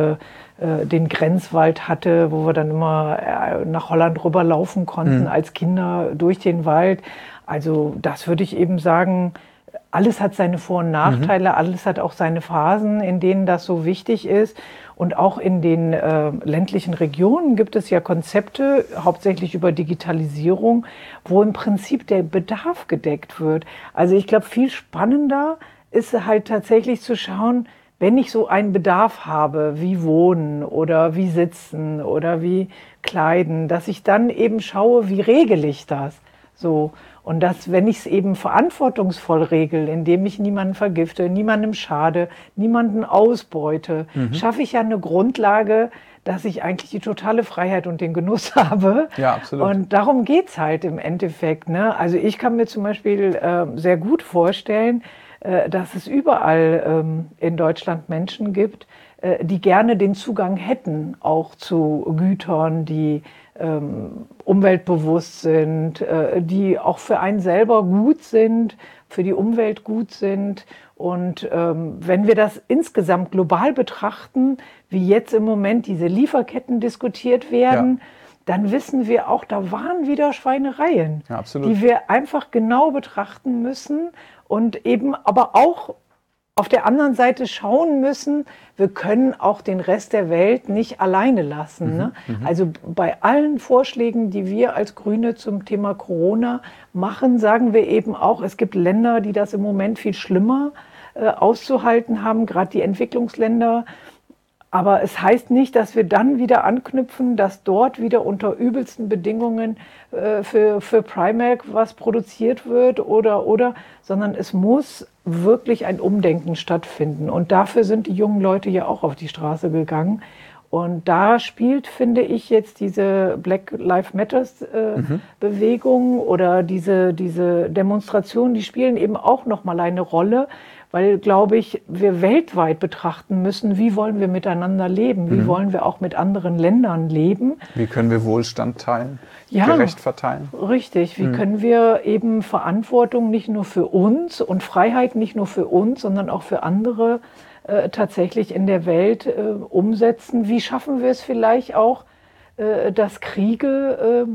den Grenzwald hatte, wo wir dann immer nach Holland rüberlaufen konnten als Kinder durch den Wald. Also das würde ich eben sagen, alles hat seine Vor- und Nachteile, alles hat auch seine Phasen, in denen das so wichtig ist. Und auch in den ländlichen Regionen gibt es ja Konzepte, hauptsächlich über Digitalisierung, wo im Prinzip der Bedarf gedeckt wird. Also ich glaube, viel spannender ist halt tatsächlich zu schauen, wenn ich so einen Bedarf habe, wie Wohnen oder wie Sitzen oder wie Kleiden, dass ich dann eben schaue, wie regle ich das so. Und dass, wenn ich es eben verantwortungsvoll regle, indem ich niemanden vergifte, niemandem schade, niemanden ausbeute, schaffe ich ja eine Grundlage, dass ich eigentlich die totale Freiheit und den Genuss habe. Ja, absolut. Und darum geht's halt im Endeffekt, ne? Also ich kann mir zum Beispiel sehr gut vorstellen, dass es überall in Deutschland Menschen gibt, die gerne den Zugang hätten, auch zu Gütern, die umweltbewusst sind, die auch für einen selber gut sind, für die Umwelt gut sind. Und wenn wir das insgesamt global betrachten, wie jetzt im Moment diese Lieferketten diskutiert werden, dann wissen wir auch, da waren wieder Schweinereien, die wir einfach genau betrachten müssen und eben aber auch auf der anderen Seite schauen müssen, wir können auch den Rest der Welt nicht alleine lassen. Ne? Also bei allen Vorschlägen, die wir als Grüne zum Thema Corona machen, sagen wir eben auch, es gibt Länder, die das im Moment viel schlimmer auszuhalten haben, gerade die Entwicklungsländer. Aber es heißt nicht, dass wir dann wieder anknüpfen, dass dort wieder unter übelsten Bedingungen für Primark was produziert wird oder, sondern es muss wirklich ein Umdenken stattfinden. Und dafür sind die jungen Leute ja auch auf die Straße gegangen. Und da spielt, finde ich, jetzt diese Black Lives Matters Bewegung oder diese Demonstrationen, die spielen eben auch nochmal eine Rolle, weil, glaube ich, wir weltweit betrachten müssen, wie wollen wir miteinander leben, wie wollen wir auch mit anderen Ländern leben. Wie können wir Wohlstand teilen, gerecht verteilen. Richtig, wie können wir eben Verantwortung nicht nur für uns und Freiheit nicht nur für uns, sondern auch für andere tatsächlich in der Welt umsetzen. Wie schaffen wir es vielleicht auch, dass Kriege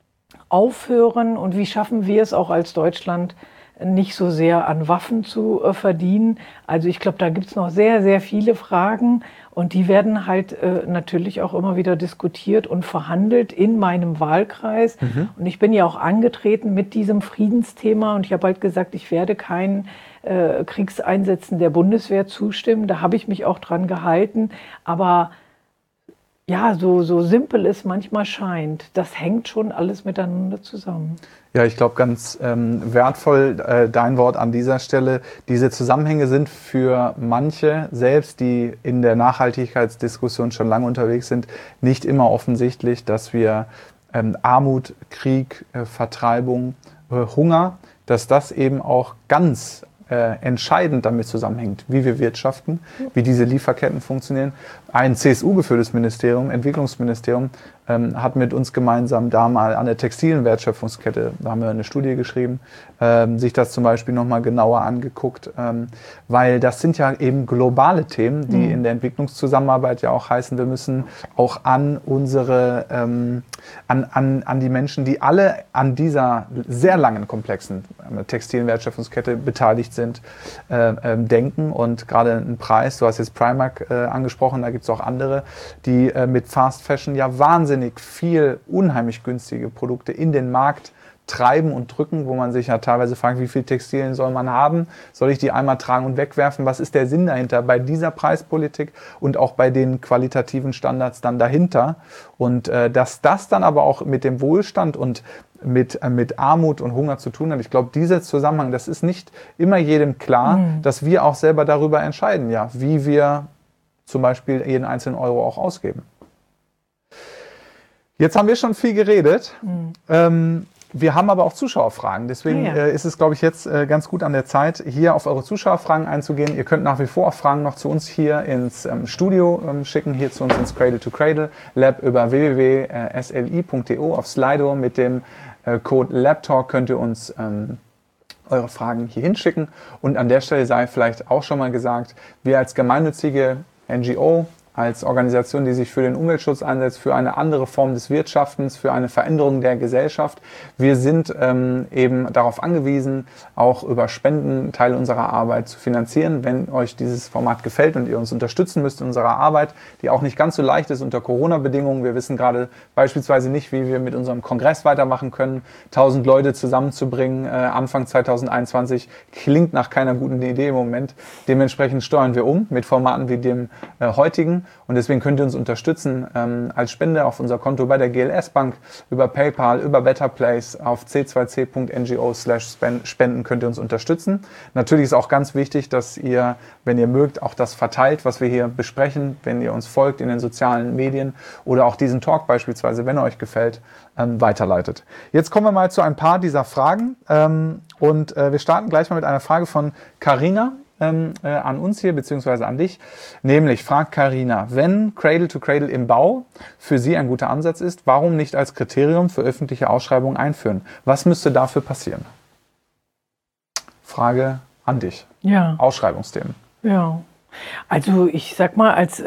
aufhören und wie schaffen wir es auch als Deutschland, nicht so sehr an Waffen zu verdienen. Also ich glaube, da gibt es noch sehr, sehr viele Fragen und die werden halt natürlich auch immer wieder diskutiert und verhandelt in meinem Wahlkreis. Und ich bin ja auch angetreten mit diesem Friedensthema und ich habe halt gesagt, ich werde keinen Kriegseinsätzen der Bundeswehr zustimmen. Da habe ich mich auch dran gehalten. Aber ja, so simpel es manchmal scheint, das hängt schon alles miteinander zusammen. Ja, ich glaube, ganz wertvoll dein Wort an dieser Stelle. Diese Zusammenhänge sind für manche, selbst die in der Nachhaltigkeitsdiskussion schon lange unterwegs sind, nicht immer offensichtlich, dass wir Armut, Krieg, Vertreibung, Hunger, dass das eben auch ganz entscheidend damit zusammenhängt, wie wir wirtschaften, wie diese Lieferketten funktionieren. Ein CSU-geführtes Ministerium, Entwicklungsministerium, hat mit uns gemeinsam da mal an der textilen Wertschöpfungskette, da haben wir eine Studie geschrieben, sich das zum Beispiel nochmal genauer angeguckt, weil das sind ja eben globale Themen, die in der Entwicklungszusammenarbeit ja auch heißen, wir müssen auch an unsere, an die Menschen, die alle an dieser sehr langen, komplexen textilen Wertschöpfungskette beteiligt sind, denken. Und gerade ein Preis, du hast jetzt Primark angesprochen, da gibt es auch andere, die mit Fast Fashion ja wahnsinnig viel unheimlich günstige Produkte in den Markt treiben und drücken, wo man sich ja teilweise fragt, wie viel Textilien soll man haben? Soll ich die einmal tragen und wegwerfen? Was ist der Sinn dahinter bei dieser Preispolitik und auch bei den qualitativen Standards dann dahinter? Und dass das dann aber auch mit dem Wohlstand und mit Armut und Hunger zu tun hat. Ich glaube, dieser Zusammenhang, das ist nicht immer jedem klar, dass wir auch selber darüber entscheiden, ja, wie wir zum Beispiel jeden einzelnen Euro auch ausgeben. Jetzt haben wir schon viel geredet. Wir haben aber auch Zuschauerfragen. Deswegen ist es, glaube ich, jetzt ganz gut an der Zeit, hier auf eure Zuschauerfragen einzugehen. Ihr könnt nach wie vor auch Fragen noch zu uns hier ins Studio schicken, hier zu uns ins Cradle to Cradle Lab über www.sli.de auf Slido. Mit dem Code LabTalk könnt ihr uns eure Fragen hier hinschicken. Und an der Stelle sei vielleicht auch schon mal gesagt, wir als gemeinnützige NGO, als Organisation, die sich für den Umweltschutz einsetzt, für eine andere Form des Wirtschaftens, für eine Veränderung der Gesellschaft. Wir sind eben darauf angewiesen, auch über Spenden Teile unserer Arbeit zu finanzieren. Wenn euch dieses Format gefällt und ihr uns unterstützen müsst in unserer Arbeit, die auch nicht ganz so leicht ist unter Corona-Bedingungen. Wir wissen gerade beispielsweise nicht, wie wir mit unserem Kongress weitermachen können. 1000 Leute zusammenzubringen Anfang 2021 klingt nach keiner guten Idee im Moment. Dementsprechend steuern wir um mit Formaten wie dem heutigen. Und deswegen könnt ihr uns unterstützen als Spende auf unser Konto bei der GLS Bank, über PayPal, über Better Place, auf c2c.ngo/spenden könnt ihr uns unterstützen. Natürlich ist auch ganz wichtig, dass ihr, wenn ihr mögt, auch das verteilt, was wir hier besprechen, wenn ihr uns folgt in den sozialen Medien oder auch diesen Talk beispielsweise, wenn er euch gefällt, weiterleitet. Jetzt kommen wir mal zu ein paar dieser Fragen und wir starten gleich mal mit einer Frage von Carina. An uns hier, beziehungsweise an dich. Nämlich fragt Carina, wenn Cradle to Cradle im Bau für Sie ein guter Ansatz ist, warum nicht als Kriterium für öffentliche Ausschreibungen einführen? Was müsste dafür passieren? Frage an dich. Ja. Ausschreibungsthemen. Ja. Also ich sag mal, als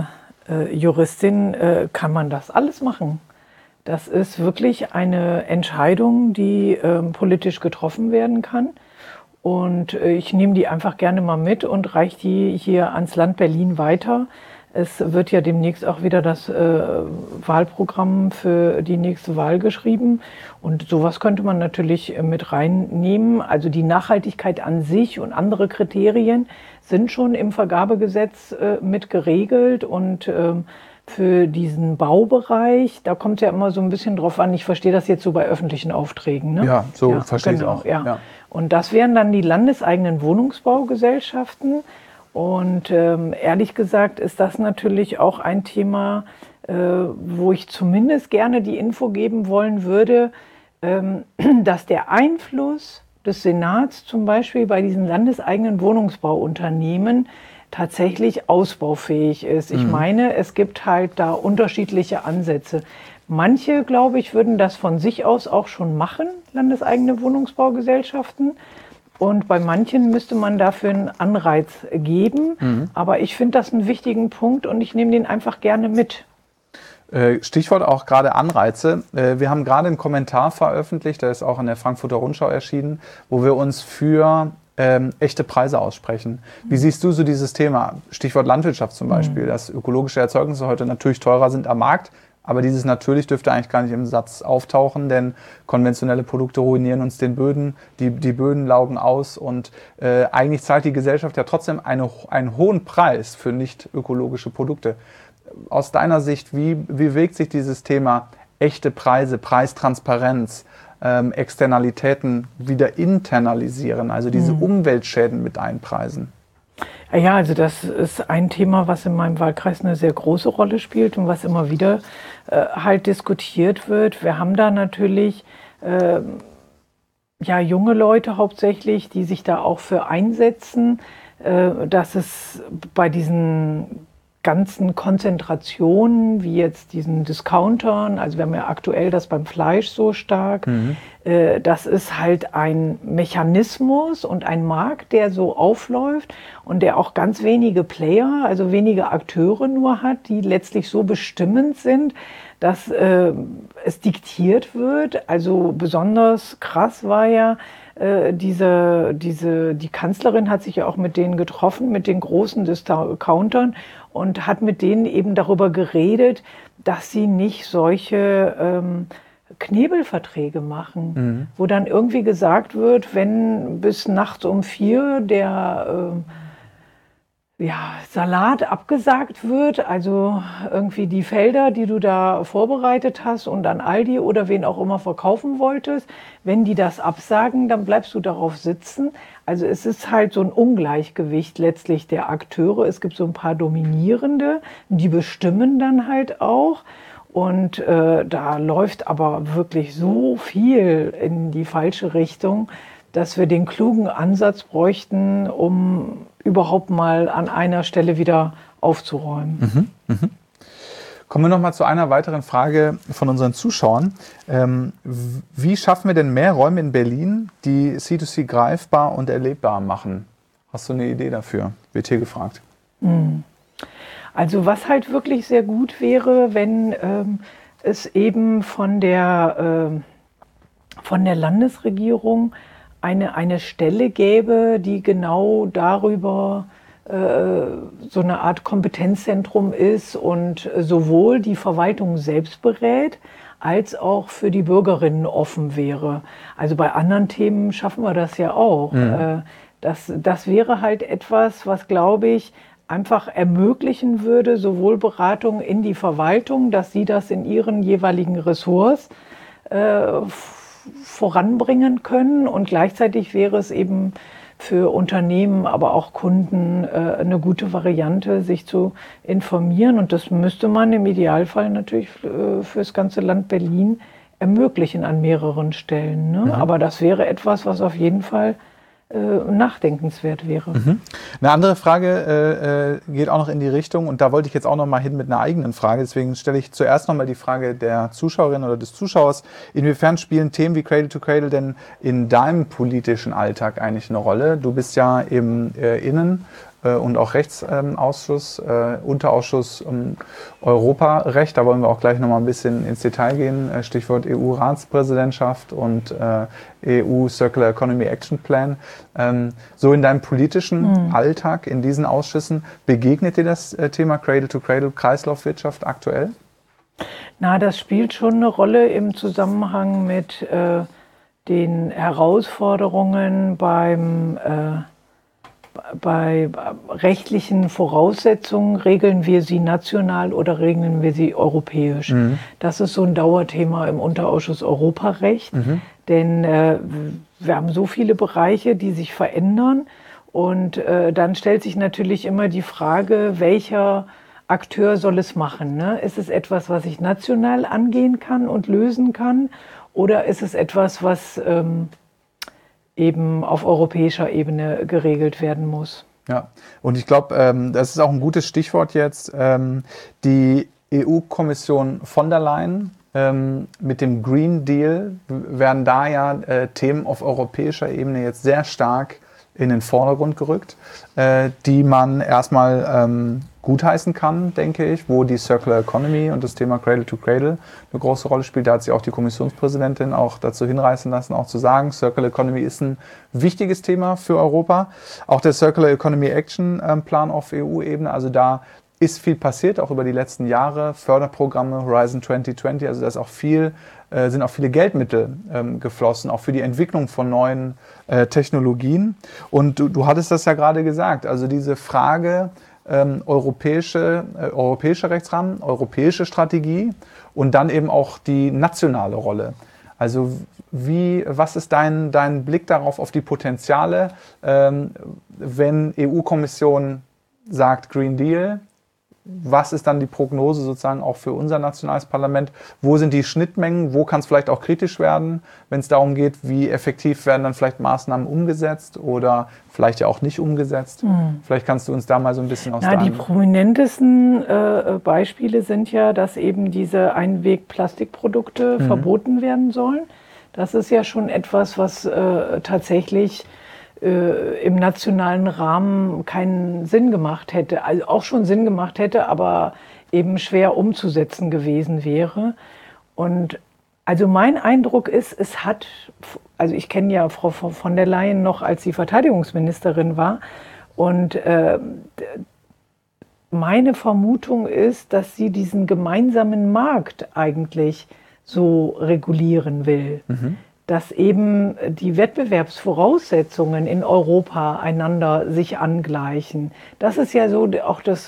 Juristin kann man das alles machen. Das ist wirklich eine Entscheidung, die politisch getroffen werden kann. Und ich nehme die einfach gerne mal mit und reiche die hier ans Land Berlin weiter. Es wird ja demnächst auch wieder das Wahlprogramm für die nächste Wahl geschrieben. Und sowas könnte man natürlich mit reinnehmen. Also die Nachhaltigkeit an sich und andere Kriterien sind schon im Vergabegesetz mit geregelt. Und für diesen Baubereich, da kommt es ja immer so ein bisschen drauf an. Ich verstehe das jetzt so bei öffentlichen Aufträgen. Ne? Ja, so verstehe ich auch. Ja. Und das wären dann die landeseigenen Wohnungsbaugesellschaften. Und ehrlich gesagt ist das natürlich auch ein Thema, wo ich zumindest gerne die Info geben wollen würde, dass der Einfluss des Senats zum Beispiel bei diesen landeseigenen Wohnungsbauunternehmen tatsächlich ausbaufähig ist. Ich meine, es gibt halt da unterschiedliche Ansätze. Manche, glaube ich, würden das von sich aus auch schon machen, landeseigene Wohnungsbaugesellschaften. Und bei manchen müsste man dafür einen Anreiz geben. Aber ich finde das einen wichtigen Punkt und ich nehme den einfach gerne mit. Stichwort auch gerade Anreize. Wir haben gerade einen Kommentar veröffentlicht, der ist auch in der Frankfurter Rundschau erschienen, wo wir uns für echte Preise aussprechen. Wie siehst du so dieses Thema? Stichwort Landwirtschaft zum Beispiel, dass ökologische Erzeugnisse heute natürlich teurer sind am Markt, aber dieses natürlich dürfte eigentlich gar nicht im Satz auftauchen, denn konventionelle Produkte ruinieren uns den Böden, die Böden laugen aus und eigentlich zahlt die Gesellschaft ja trotzdem einen hohen Preis für nicht ökologische Produkte. Aus deiner Sicht, wie bewegt sich dieses Thema echte Preise, Preistransparenz, Externalitäten wieder internalisieren, also diese Umweltschäden mit einpreisen? Ja, also das ist ein Thema, was in meinem Wahlkreis eine sehr große Rolle spielt und was immer wieder halt diskutiert wird. Wir haben da natürlich junge Leute hauptsächlich, die sich da auch für einsetzen, dass es bei diesen ganzen Konzentrationen, wie jetzt diesen Discountern, also wir haben ja aktuell das beim Fleisch so stark, das ist halt ein Mechanismus und ein Markt, der so aufläuft und der auch ganz wenige Player, also wenige Akteure nur hat, die letztlich so bestimmend sind, dass es diktiert wird. Also besonders krass war ja, die Kanzlerin hat sich ja auch mit denen getroffen, mit den großen Discountern und hat mit denen eben darüber geredet, dass sie nicht solche Knebelverträge machen, wo dann irgendwie gesagt wird, wenn bis nachts um 4 der Salat abgesagt wird, also irgendwie die Felder, die du da vorbereitet hast und an Aldi oder wen auch immer verkaufen wolltest, wenn die das absagen, dann bleibst du darauf sitzen. Also es ist halt so ein Ungleichgewicht letztlich der Akteure. Es gibt so ein paar Dominierende, die bestimmen dann halt auch. Und da läuft aber wirklich so viel in die falsche Richtung, dass wir den klugen Ansatz bräuchten, um überhaupt mal an einer Stelle wieder aufzuräumen. Kommen wir noch mal zu einer weiteren Frage von unseren Zuschauern. Wie schaffen wir denn mehr Räume in Berlin, die C2C greifbar und erlebbar machen? Hast du eine Idee dafür? Wird hier gefragt. Also was halt wirklich sehr gut wäre, wenn es eben von der Landesregierung eine Stelle gäbe, die genau darüber so eine Art Kompetenzzentrum ist und sowohl die Verwaltung selbst berät, als auch für die Bürgerinnen offen wäre. Also bei anderen Themen schaffen wir das ja auch. Das wäre halt etwas, was, glaube ich, einfach ermöglichen würde, sowohl Beratung in die Verwaltung, dass sie das in ihren jeweiligen Ressorts voranbringen können, und gleichzeitig wäre es eben für Unternehmen, aber auch Kunden eine gute Variante, sich zu informieren, und das müsste man im Idealfall natürlich für das ganze Land Berlin ermöglichen an mehreren Stellen, ne? Aber das wäre etwas, was auf jeden Fall nachdenkenswert wäre. Eine andere Frage geht auch noch in die Richtung, und da wollte ich jetzt auch noch mal hin mit einer eigenen Frage. Deswegen stelle ich zuerst noch mal die Frage der Zuschauerin oder des Zuschauers: Inwiefern spielen Themen wie Cradle to Cradle denn in deinem politischen Alltag eigentlich eine Rolle? Du bist ja im Innen- und auch Rechtsausschuss, Unterausschuss Europarecht. Da wollen wir auch gleich noch mal ein bisschen ins Detail gehen. Stichwort EU-Ratspräsidentschaft und EU Circular Economy Action Plan. So in deinem politischen Alltag, in diesen Ausschüssen, begegnet dir das Thema Cradle to Cradle, Kreislaufwirtschaft aktuell? Na, das spielt schon eine Rolle im Zusammenhang mit den Herausforderungen bei rechtlichen Voraussetzungen. Regeln wir sie national oder regeln wir sie europäisch? Das ist so ein Dauerthema im Unterausschuss Europarecht, denn wir haben so viele Bereiche, die sich verändern, und dann stellt sich natürlich immer die Frage, welcher Akteur soll es machen, ne? Ist es etwas, was ich national angehen kann und lösen kann, oder ist es etwas, was eben auf europäischer Ebene geregelt werden muss? Ja, und ich glaube, das ist auch ein gutes Stichwort jetzt. Die EU-Kommission von der Leyen mit dem Green Deal werden da ja Themen auf europäischer Ebene jetzt sehr stark in den Vordergrund gerückt, die man erstmal gutheißen kann, denke ich, wo die Circular Economy und das Thema Cradle to Cradle eine große Rolle spielt. Da hat sich auch die Kommissionspräsidentin auch dazu hinreißen lassen, auch zu sagen, Circular Economy ist ein wichtiges Thema für Europa. Auch der Circular Economy Action Plan auf EU-Ebene, also da ist viel passiert, auch über die letzten Jahre, Förderprogramme, Horizon 2020, also da ist auch sind auch viele Geldmittel geflossen, auch für die Entwicklung von neuen Technologien. Und du hattest das ja gerade gesagt, also diese Frage, europäische Rechtsrahmen, europäische Strategie und dann eben auch die nationale Rolle. Also was ist dein Blick darauf, auf die Potenziale, wenn EU-Kommission sagt Green Deal? Was ist dann die Prognose sozusagen auch für unser nationales Parlament? Wo sind die Schnittmengen? Wo kann es vielleicht auch kritisch werden, wenn es darum geht, wie effektiv werden dann vielleicht Maßnahmen umgesetzt oder vielleicht ja auch nicht umgesetzt? Vielleicht kannst du uns da mal so ein bisschen Die prominentesten Beispiele sind ja, dass eben diese Einweg-Plastikprodukte verboten werden sollen. Das ist ja schon etwas, was tatsächlich im nationalen Rahmen keinen Sinn gemacht hätte, also auch schon Sinn gemacht hätte, aber eben schwer umzusetzen gewesen wäre. Und also mein Eindruck ist, also ich kenne ja Frau von der Leyen noch, als sie Verteidigungsministerin war, und meine Vermutung ist, dass sie diesen gemeinsamen Markt eigentlich so regulieren will. Dass eben die Wettbewerbsvoraussetzungen in Europa einander sich angleichen. Das ist ja so auch das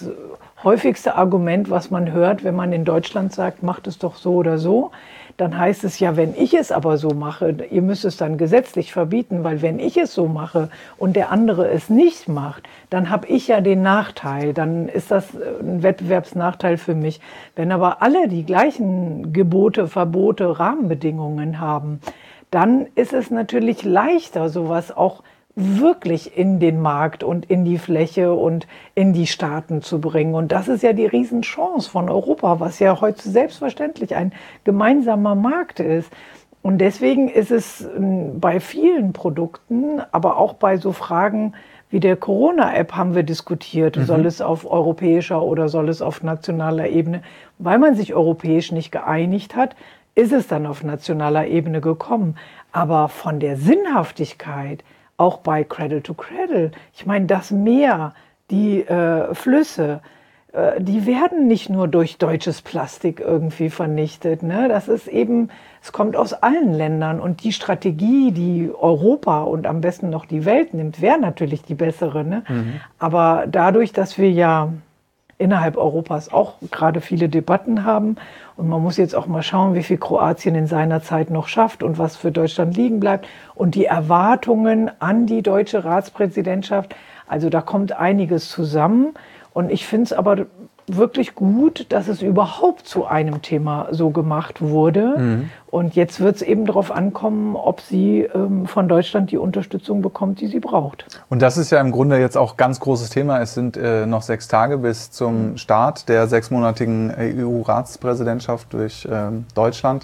häufigste Argument, was man hört, wenn man in Deutschland sagt, macht es doch so oder so. Dann heißt es ja, wenn ich es aber so mache, ihr müsst es dann gesetzlich verbieten, weil wenn ich es so mache und der andere es nicht macht, dann habe ich ja den Nachteil, dann ist das ein Wettbewerbsnachteil für mich. Wenn aber alle die gleichen Gebote, Verbote, Rahmenbedingungen haben, dann ist es natürlich leichter, sowas auch wirklich in den Markt und in die Fläche und in die Staaten zu bringen. Und das ist ja die Riesenchance von Europa, was ja heute selbstverständlich ein gemeinsamer Markt ist. Und deswegen ist es bei vielen Produkten, aber auch bei so Fragen wie der Corona-App haben wir diskutiert, soll es auf europäischer oder soll es auf nationaler Ebene, weil man sich europäisch nicht geeinigt hat, ist es dann auf nationaler Ebene gekommen. Aber von der Sinnhaftigkeit, auch bei Cradle to Cradle. Ich meine, das Meer, die Flüsse, die werden nicht nur durch deutsches Plastik irgendwie vernichtet. Ne? Das ist eben, es kommt aus allen Ländern. Und die Strategie, die Europa und am besten noch die Welt nimmt, wäre natürlich die bessere. Ne? Aber dadurch, dass wir ja innerhalb Europas auch gerade viele Debatten haben. Und man muss jetzt auch mal schauen, wie viel Kroatien in seiner Zeit noch schafft und was für Deutschland liegen bleibt. Und die Erwartungen an die deutsche Ratspräsidentschaft, also da kommt einiges zusammen. Und ich finde es aber wirklich gut, dass es überhaupt zu einem Thema so gemacht wurde. Und jetzt wird es eben darauf ankommen, ob sie von Deutschland die Unterstützung bekommt, die sie braucht. Und das ist ja im Grunde jetzt auch ganz großes Thema. Es sind noch 6 Tage bis zum Start der 6-monatigen EU-Ratspräsidentschaft durch Deutschland.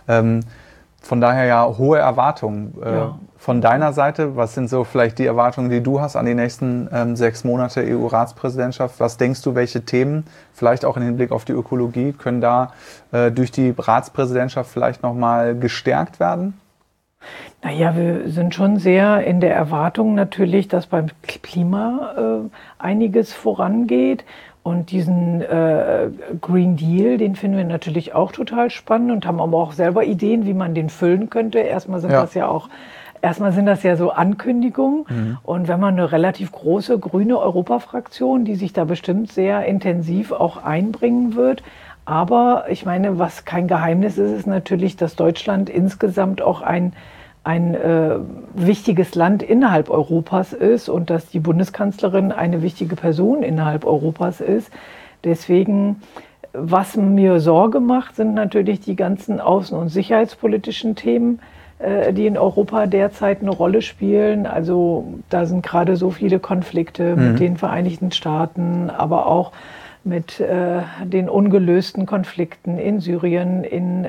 Von daher ja hohe Erwartungen. Von deiner Seite, was sind so vielleicht die Erwartungen, die du hast an die nächsten 6 Monate EU-Ratspräsidentschaft? Was denkst du, welche Themen, vielleicht auch im Hinblick auf die Ökologie, können da durch die Ratspräsidentschaft vielleicht nochmal gestärkt werden? Naja, wir sind schon sehr in der Erwartung natürlich, dass beim Klima einiges vorangeht. Und diesen Green Deal, den finden wir natürlich auch total spannend und haben aber auch selber Ideen, wie man den füllen könnte. Erstmal sind das ja so Ankündigungen. Und wenn man eine relativ große grüne Europafraktion, die sich da bestimmt sehr intensiv auch einbringen wird. Aber ich meine, was kein Geheimnis ist, ist natürlich, dass Deutschland insgesamt auch ein wichtiges Land innerhalb Europas ist und dass die Bundeskanzlerin eine wichtige Person innerhalb Europas ist. Deswegen, was mir Sorge macht, sind natürlich die ganzen außen- und sicherheitspolitischen Themen, die in Europa derzeit eine Rolle spielen. Also da sind gerade so viele Konflikte mit den Vereinigten Staaten, aber auch mit den ungelösten Konflikten in Syrien, in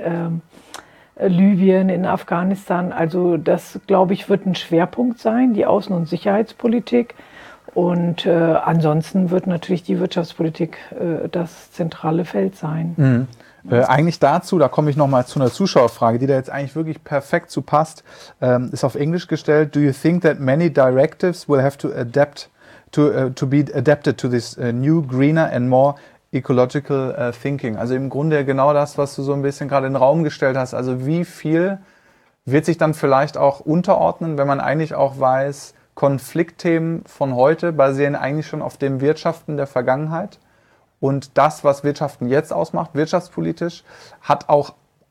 Libyen, in Afghanistan. Also das, glaube ich, wird ein Schwerpunkt sein, die Außen- und Sicherheitspolitik. Und ansonsten wird natürlich die Wirtschaftspolitik das zentrale Feld sein. Eigentlich dazu, da komme ich nochmal zu einer Zuschauerfrage, die da jetzt eigentlich wirklich perfekt zu passt, ist auf Englisch gestellt. Do you think that many directives will have to adapt to be adapted to this new, greener and more ecological thinking? Also im Grunde genau das, was du so ein bisschen gerade in den Raum gestellt hast. Also wie viel wird sich dann vielleicht auch unterordnen, wenn man eigentlich auch weiß, Konfliktthemen von heute basieren eigentlich schon auf dem Wirtschaften der Vergangenheit? Und das, was Wirtschaften jetzt ausmacht, wirtschaftspolitisch, hat auch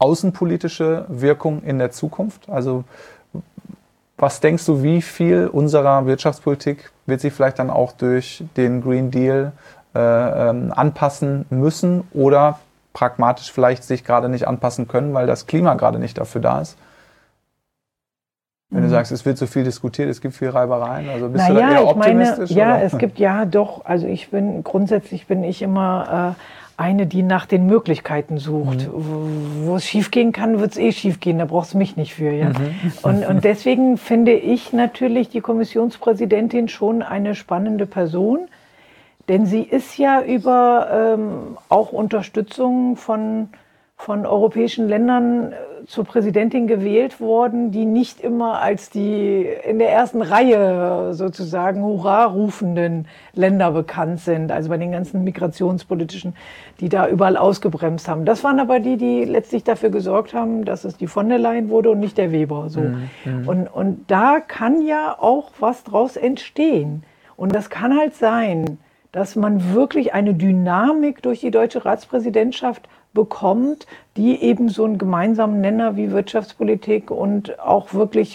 außenpolitische Wirkung in der Zukunft? Also was denkst du, wie viel unserer Wirtschaftspolitik wird sich vielleicht dann auch durch den Green Deal anpassen müssen oder pragmatisch vielleicht sich gerade nicht anpassen können, weil das Klima gerade nicht dafür da ist? Wenn du sagst, es wird so viel diskutiert, es gibt viel Reibereien, also bist du da eher optimistisch? Es gibt doch, also grundsätzlich bin ich immer eine, die nach den Möglichkeiten sucht. Wo es schiefgehen kann, wird es schiefgehen, da brauchst du mich nicht für. Ja? Und deswegen finde ich natürlich die Kommissionspräsidentin schon eine spannende Person, denn sie ist ja über auch Unterstützung von europäischen Ländern zur Präsidentin gewählt worden, die nicht immer als die in der ersten Reihe sozusagen Hurra rufenden Länder bekannt sind. Also bei den ganzen migrationspolitischen, die da überall ausgebremst haben. Das waren aber die letztlich dafür gesorgt haben, dass es die von der Leyen wurde und nicht der Weber. So. Und da kann ja auch was draus entstehen. Und das kann halt sein, dass man wirklich eine Dynamik durch die deutsche Ratspräsidentschaft bekommt, die eben so einen gemeinsamen Nenner wie Wirtschaftspolitik und auch wirklich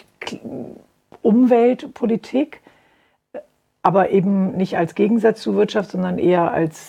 Umweltpolitik, aber eben nicht als Gegensatz zu Wirtschaft, sondern eher als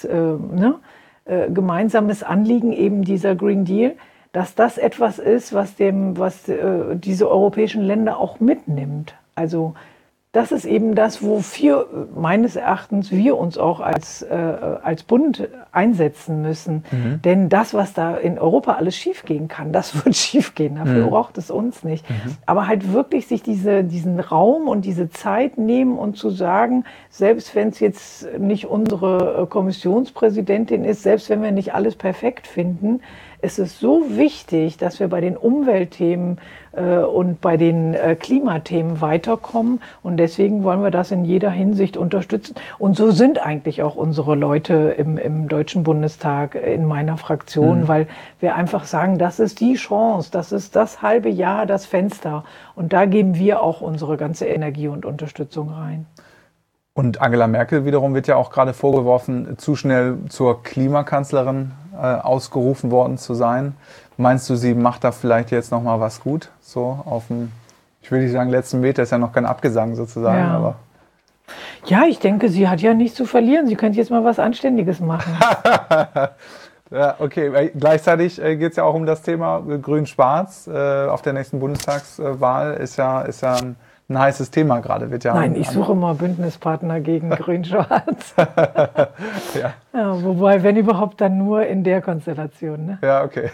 gemeinsames Anliegen eben dieser Green Deal, dass das etwas ist, was diese europäischen Länder auch mitnimmt. Also das ist eben das, wofür meines Erachtens wir uns auch als Bund einsetzen müssen. Denn das, was da in Europa alles schiefgehen kann, das wird schiefgehen. Dafür braucht es uns nicht. Aber halt wirklich sich diesen Raum und diese Zeit nehmen und zu sagen, selbst wenn es jetzt nicht unsere Kommissionspräsidentin ist, selbst wenn wir nicht alles perfekt finden, es ist so wichtig, dass wir bei den Umweltthemen und bei den Klimathemen weiterkommen. Und deswegen wollen wir das in jeder Hinsicht unterstützen. Und so sind eigentlich auch unsere Leute im Deutschen Bundestag, in meiner Fraktion, weil wir einfach sagen, das ist die Chance, das ist das halbe Jahr, das Fenster. Und da geben wir auch unsere ganze Energie und Unterstützung rein. Und Angela Merkel wiederum wird ja auch gerade vorgeworfen, zu schnell zur Klimakanzlerin ausgerufen worden zu sein. Meinst du, sie macht da vielleicht jetzt nochmal was gut? So auf dem, ich will nicht sagen letzten Meter, ist ja noch kein Abgesang sozusagen. Ja. Aber Ja, ich denke, sie hat ja nichts zu verlieren. Sie könnte jetzt mal was Anständiges machen. Ja, okay. Gleichzeitig geht es ja auch um das Thema Grün-Schwarz. Auf der nächsten Bundestagswahl ist ja ein heißes Thema gerade. Nein, ich suche mal Bündnispartner gegen Grün-Schwarz. Ja, wobei, wenn überhaupt, dann nur in der Konstellation. Ne? Ja, okay.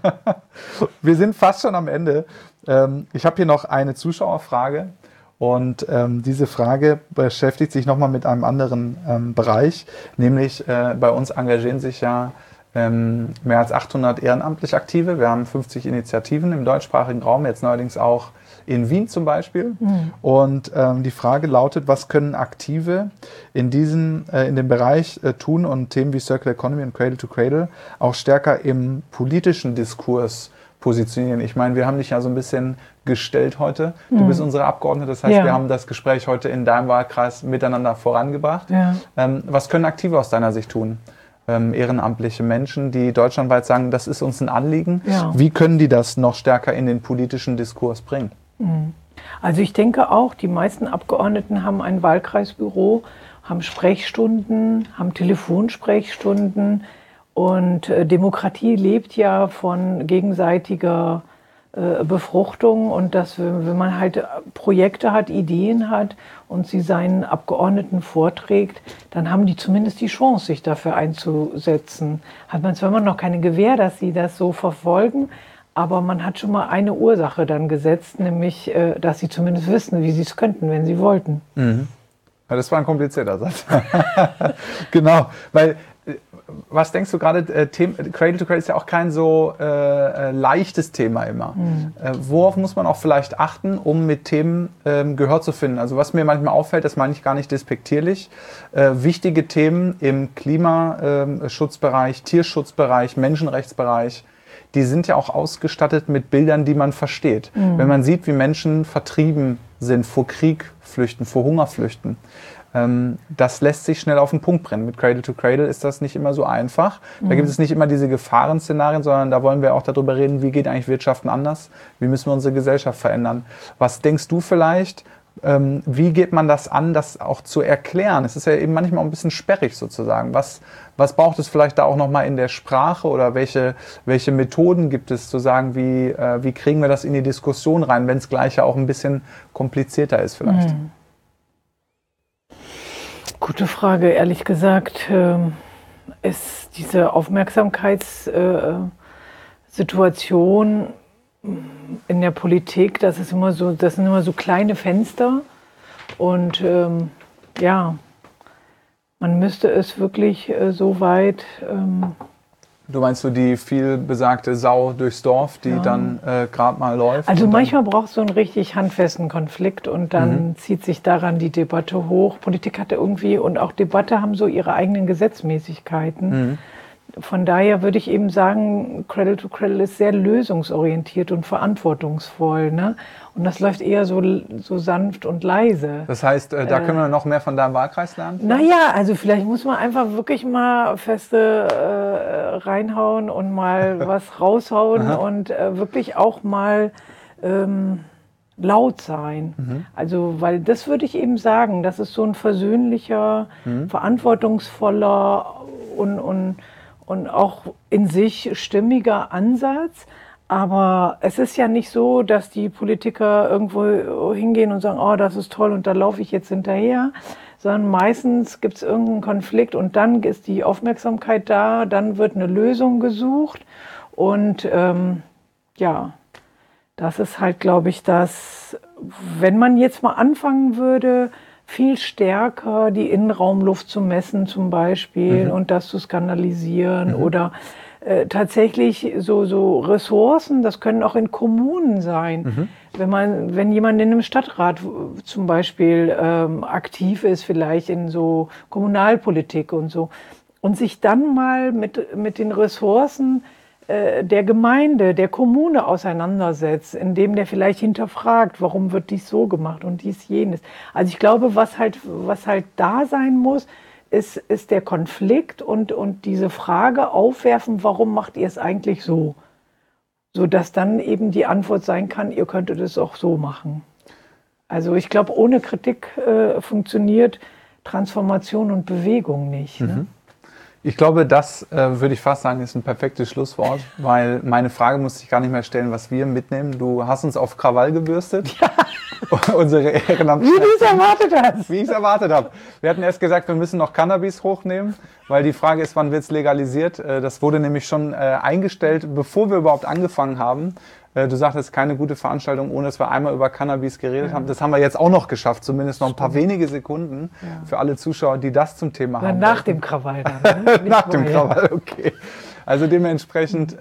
Wir sind fast schon am Ende. Ich habe hier noch eine Zuschauerfrage. Und diese Frage beschäftigt sich nochmal mit einem anderen Bereich. Nämlich bei uns engagieren sich ja mehr als 800 ehrenamtlich Aktive. Wir haben 50 Initiativen im deutschsprachigen Raum, jetzt neuerdings auch in Wien zum Beispiel. Und die Frage lautet, was können Aktive in dem Bereich tun und Themen wie Circular Economy und Cradle to Cradle auch stärker im politischen Diskurs positionieren? Ich meine, wir haben dich ja so ein bisschen gestellt heute. Du bist unsere Abgeordnete, das heißt, wir haben das Gespräch heute in deinem Wahlkreis miteinander vorangebracht. Ja. Was können Aktive aus deiner Sicht tun? Ehrenamtliche Menschen, die deutschlandweit sagen, das ist uns ein Anliegen. Ja. Wie können die das noch stärker in den politischen Diskurs bringen? Also ich denke auch, die meisten Abgeordneten haben ein Wahlkreisbüro, haben Sprechstunden, haben Telefonsprechstunden und Demokratie lebt ja von gegenseitiger Befruchtung und dass, wenn man halt Projekte hat, Ideen hat und sie seinen Abgeordneten vorträgt, dann haben die zumindest die Chance, sich dafür einzusetzen. Hat man zwar immer noch keine Gewähr, dass sie das so verfolgen, aber man hat schon mal eine Ursache dann gesetzt, nämlich, dass sie zumindest wissen, wie sie es könnten, wenn sie wollten. Mhm. Ja, das war ein komplizierter Satz. Genau, weil was denkst du gerade, Cradle to Cradle ist ja auch kein so leichtes Thema immer. Worauf muss man auch vielleicht achten, um mit Themen Gehör zu finden? Also was mir manchmal auffällt, das meine ich gar nicht despektierlich, wichtige Themen im Klimaschutzbereich, Tierschutzbereich, Menschenrechtsbereich, die sind ja auch ausgestattet mit Bildern, die man versteht. Wenn man sieht, wie Menschen vertrieben sind, vor Krieg flüchten, vor Hunger flüchten, das lässt sich schnell auf den Punkt bringen. Mit Cradle to Cradle ist das nicht immer so einfach. Da gibt es nicht immer diese Gefahrenszenarien, sondern da wollen wir auch darüber reden, wie geht eigentlich Wirtschaften anders, wie müssen wir unsere Gesellschaft verändern. Was denkst du vielleicht, wie geht man das an, das auch zu erklären? Es ist ja eben manchmal auch ein bisschen sperrig sozusagen. Was braucht es vielleicht da auch nochmal in der Sprache oder welche Methoden gibt es zu sagen, wie kriegen wir das in die Diskussion rein, wenn es gleich ja auch ein bisschen komplizierter ist vielleicht? Gute Frage. Ehrlich gesagt ist diese Aufmerksamkeitssituation in der Politik, das sind immer so kleine Fenster und man müsste es wirklich so weit... Du meinst so die viel besagte Sau durchs Dorf, die dann gerade mal läuft? Also manchmal braucht es so einen richtig handfesten Konflikt und dann zieht sich daran die Debatte hoch. Politik hatte irgendwie und auch Debatte haben so ihre eigenen Gesetzmäßigkeiten. Von daher würde ich eben sagen, Cradle to Cradle ist sehr lösungsorientiert und verantwortungsvoll. Ne? Und das läuft eher so sanft und leise. Das heißt, da können wir noch mehr von deinem Wahlkreis lernen? Naja, also vielleicht muss man einfach wirklich mal feste reinhauen und mal was raushauen und wirklich auch mal laut sein. Also, weil das würde ich eben sagen, das ist so ein versöhnlicher, verantwortungsvoller und auch in sich stimmiger Ansatz. Aber es ist ja nicht so, dass die Politiker irgendwo hingehen und sagen, oh, das ist toll und da laufe ich jetzt hinterher, sondern meistens gibt es irgendeinen Konflikt und dann ist die Aufmerksamkeit da, dann wird eine Lösung gesucht und das ist halt, glaube ich, das, wenn man jetzt mal anfangen würde, viel stärker die Innenraumluft zu messen zum Beispiel und das zu skandalisieren oder tatsächlich so Ressourcen, das können auch in Kommunen sein. Wenn jemand in einem Stadtrat zum Beispiel aktiv ist, vielleicht in so Kommunalpolitik und so, und sich dann mal mit den Ressourcen der Gemeinde, der Kommune auseinandersetzt, indem der vielleicht hinterfragt, warum wird dies so gemacht und dies jenes. Also ich glaube, was halt da sein muss, ist der Konflikt und diese Frage aufwerfen, warum macht ihr es eigentlich so? Sodass dann eben die Antwort sein kann, ihr könntet es auch so machen. Also ich glaube, ohne Kritik funktioniert Transformation und Bewegung nicht. Ne? Ich glaube, das würde ich fast sagen, ist ein perfektes Schlusswort, weil meine Frage musste ich gar nicht mehr stellen, was wir mitnehmen. Du hast uns auf Krawall gebürstet. Ja. Unsere Ehrenamtlichen. Wie du es erwartet hast. Wie ich es erwartet habe. Wir hatten erst gesagt, wir müssen noch Cannabis hochnehmen, weil die Frage ist, wann wird es legalisiert? Das wurde nämlich schon eingestellt, bevor wir überhaupt angefangen haben. Du sagtest, keine gute Veranstaltung, ohne dass wir einmal über Cannabis geredet haben. Das haben wir jetzt auch noch geschafft, zumindest noch ein paar wenige Sekunden für alle Zuschauer, die das zum Thema haben. Nach dem Krawall dann. Ne? Nach dem Krawall, okay. Also dementsprechend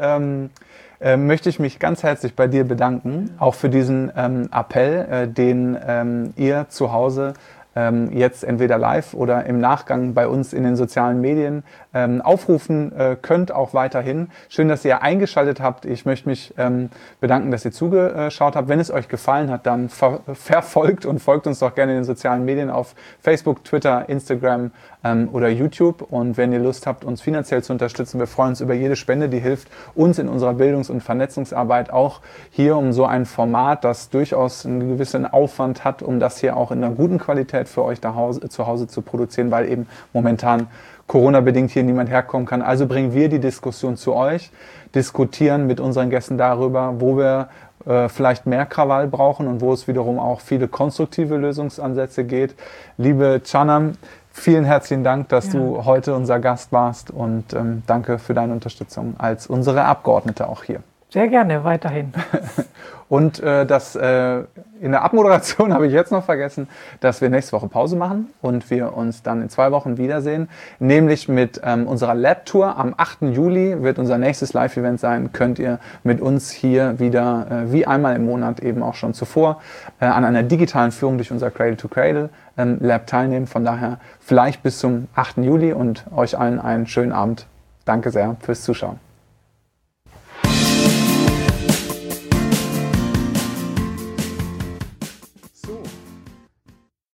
möchte ich mich ganz herzlich bei dir bedanken, auch für diesen Appell, den ihr zu Hause jetzt entweder live oder im Nachgang bei uns in den sozialen Medien aufrufen könnt, auch weiterhin. Schön, dass ihr eingeschaltet habt. Ich möchte mich bedanken, dass ihr zugeschaut habt. Wenn es euch gefallen hat, dann verfolgt und folgt uns doch gerne in den sozialen Medien auf Facebook, Twitter, Instagram oder YouTube. Und wenn ihr Lust habt, uns finanziell zu unterstützen, wir freuen uns über jede Spende, die hilft uns in unserer Bildungs- und Vernetzungsarbeit auch hier um so ein Format, das durchaus einen gewissen Aufwand hat, um das hier auch in einer guten Qualität für euch zu Hause zu produzieren, weil eben momentan Corona-bedingt hier niemand herkommen kann. Also bringen wir die Diskussion zu euch, diskutieren mit unseren Gästen darüber, wo wir vielleicht mehr Krawall brauchen und wo es wiederum auch viele konstruktive Lösungsansätze geht. Liebe Canam, vielen herzlichen Dank, dass du heute unser Gast warst und danke für deine Unterstützung als unsere Abgeordnete auch hier. Sehr gerne, weiterhin. Und in der Abmoderation habe ich jetzt noch vergessen, dass wir nächste Woche Pause machen und wir uns dann in 2 Wochen wiedersehen, nämlich mit unserer Lab-Tour. Am 8. Juli wird unser nächstes Live-Event sein. Könnt ihr mit uns hier wieder, wie einmal im Monat eben auch schon zuvor, an einer digitalen Führung durch unser Cradle-to-Cradle Lab teilnehmen. Von daher vielleicht bis zum 8. Juli und euch allen einen schönen Abend. Danke sehr fürs Zuschauen.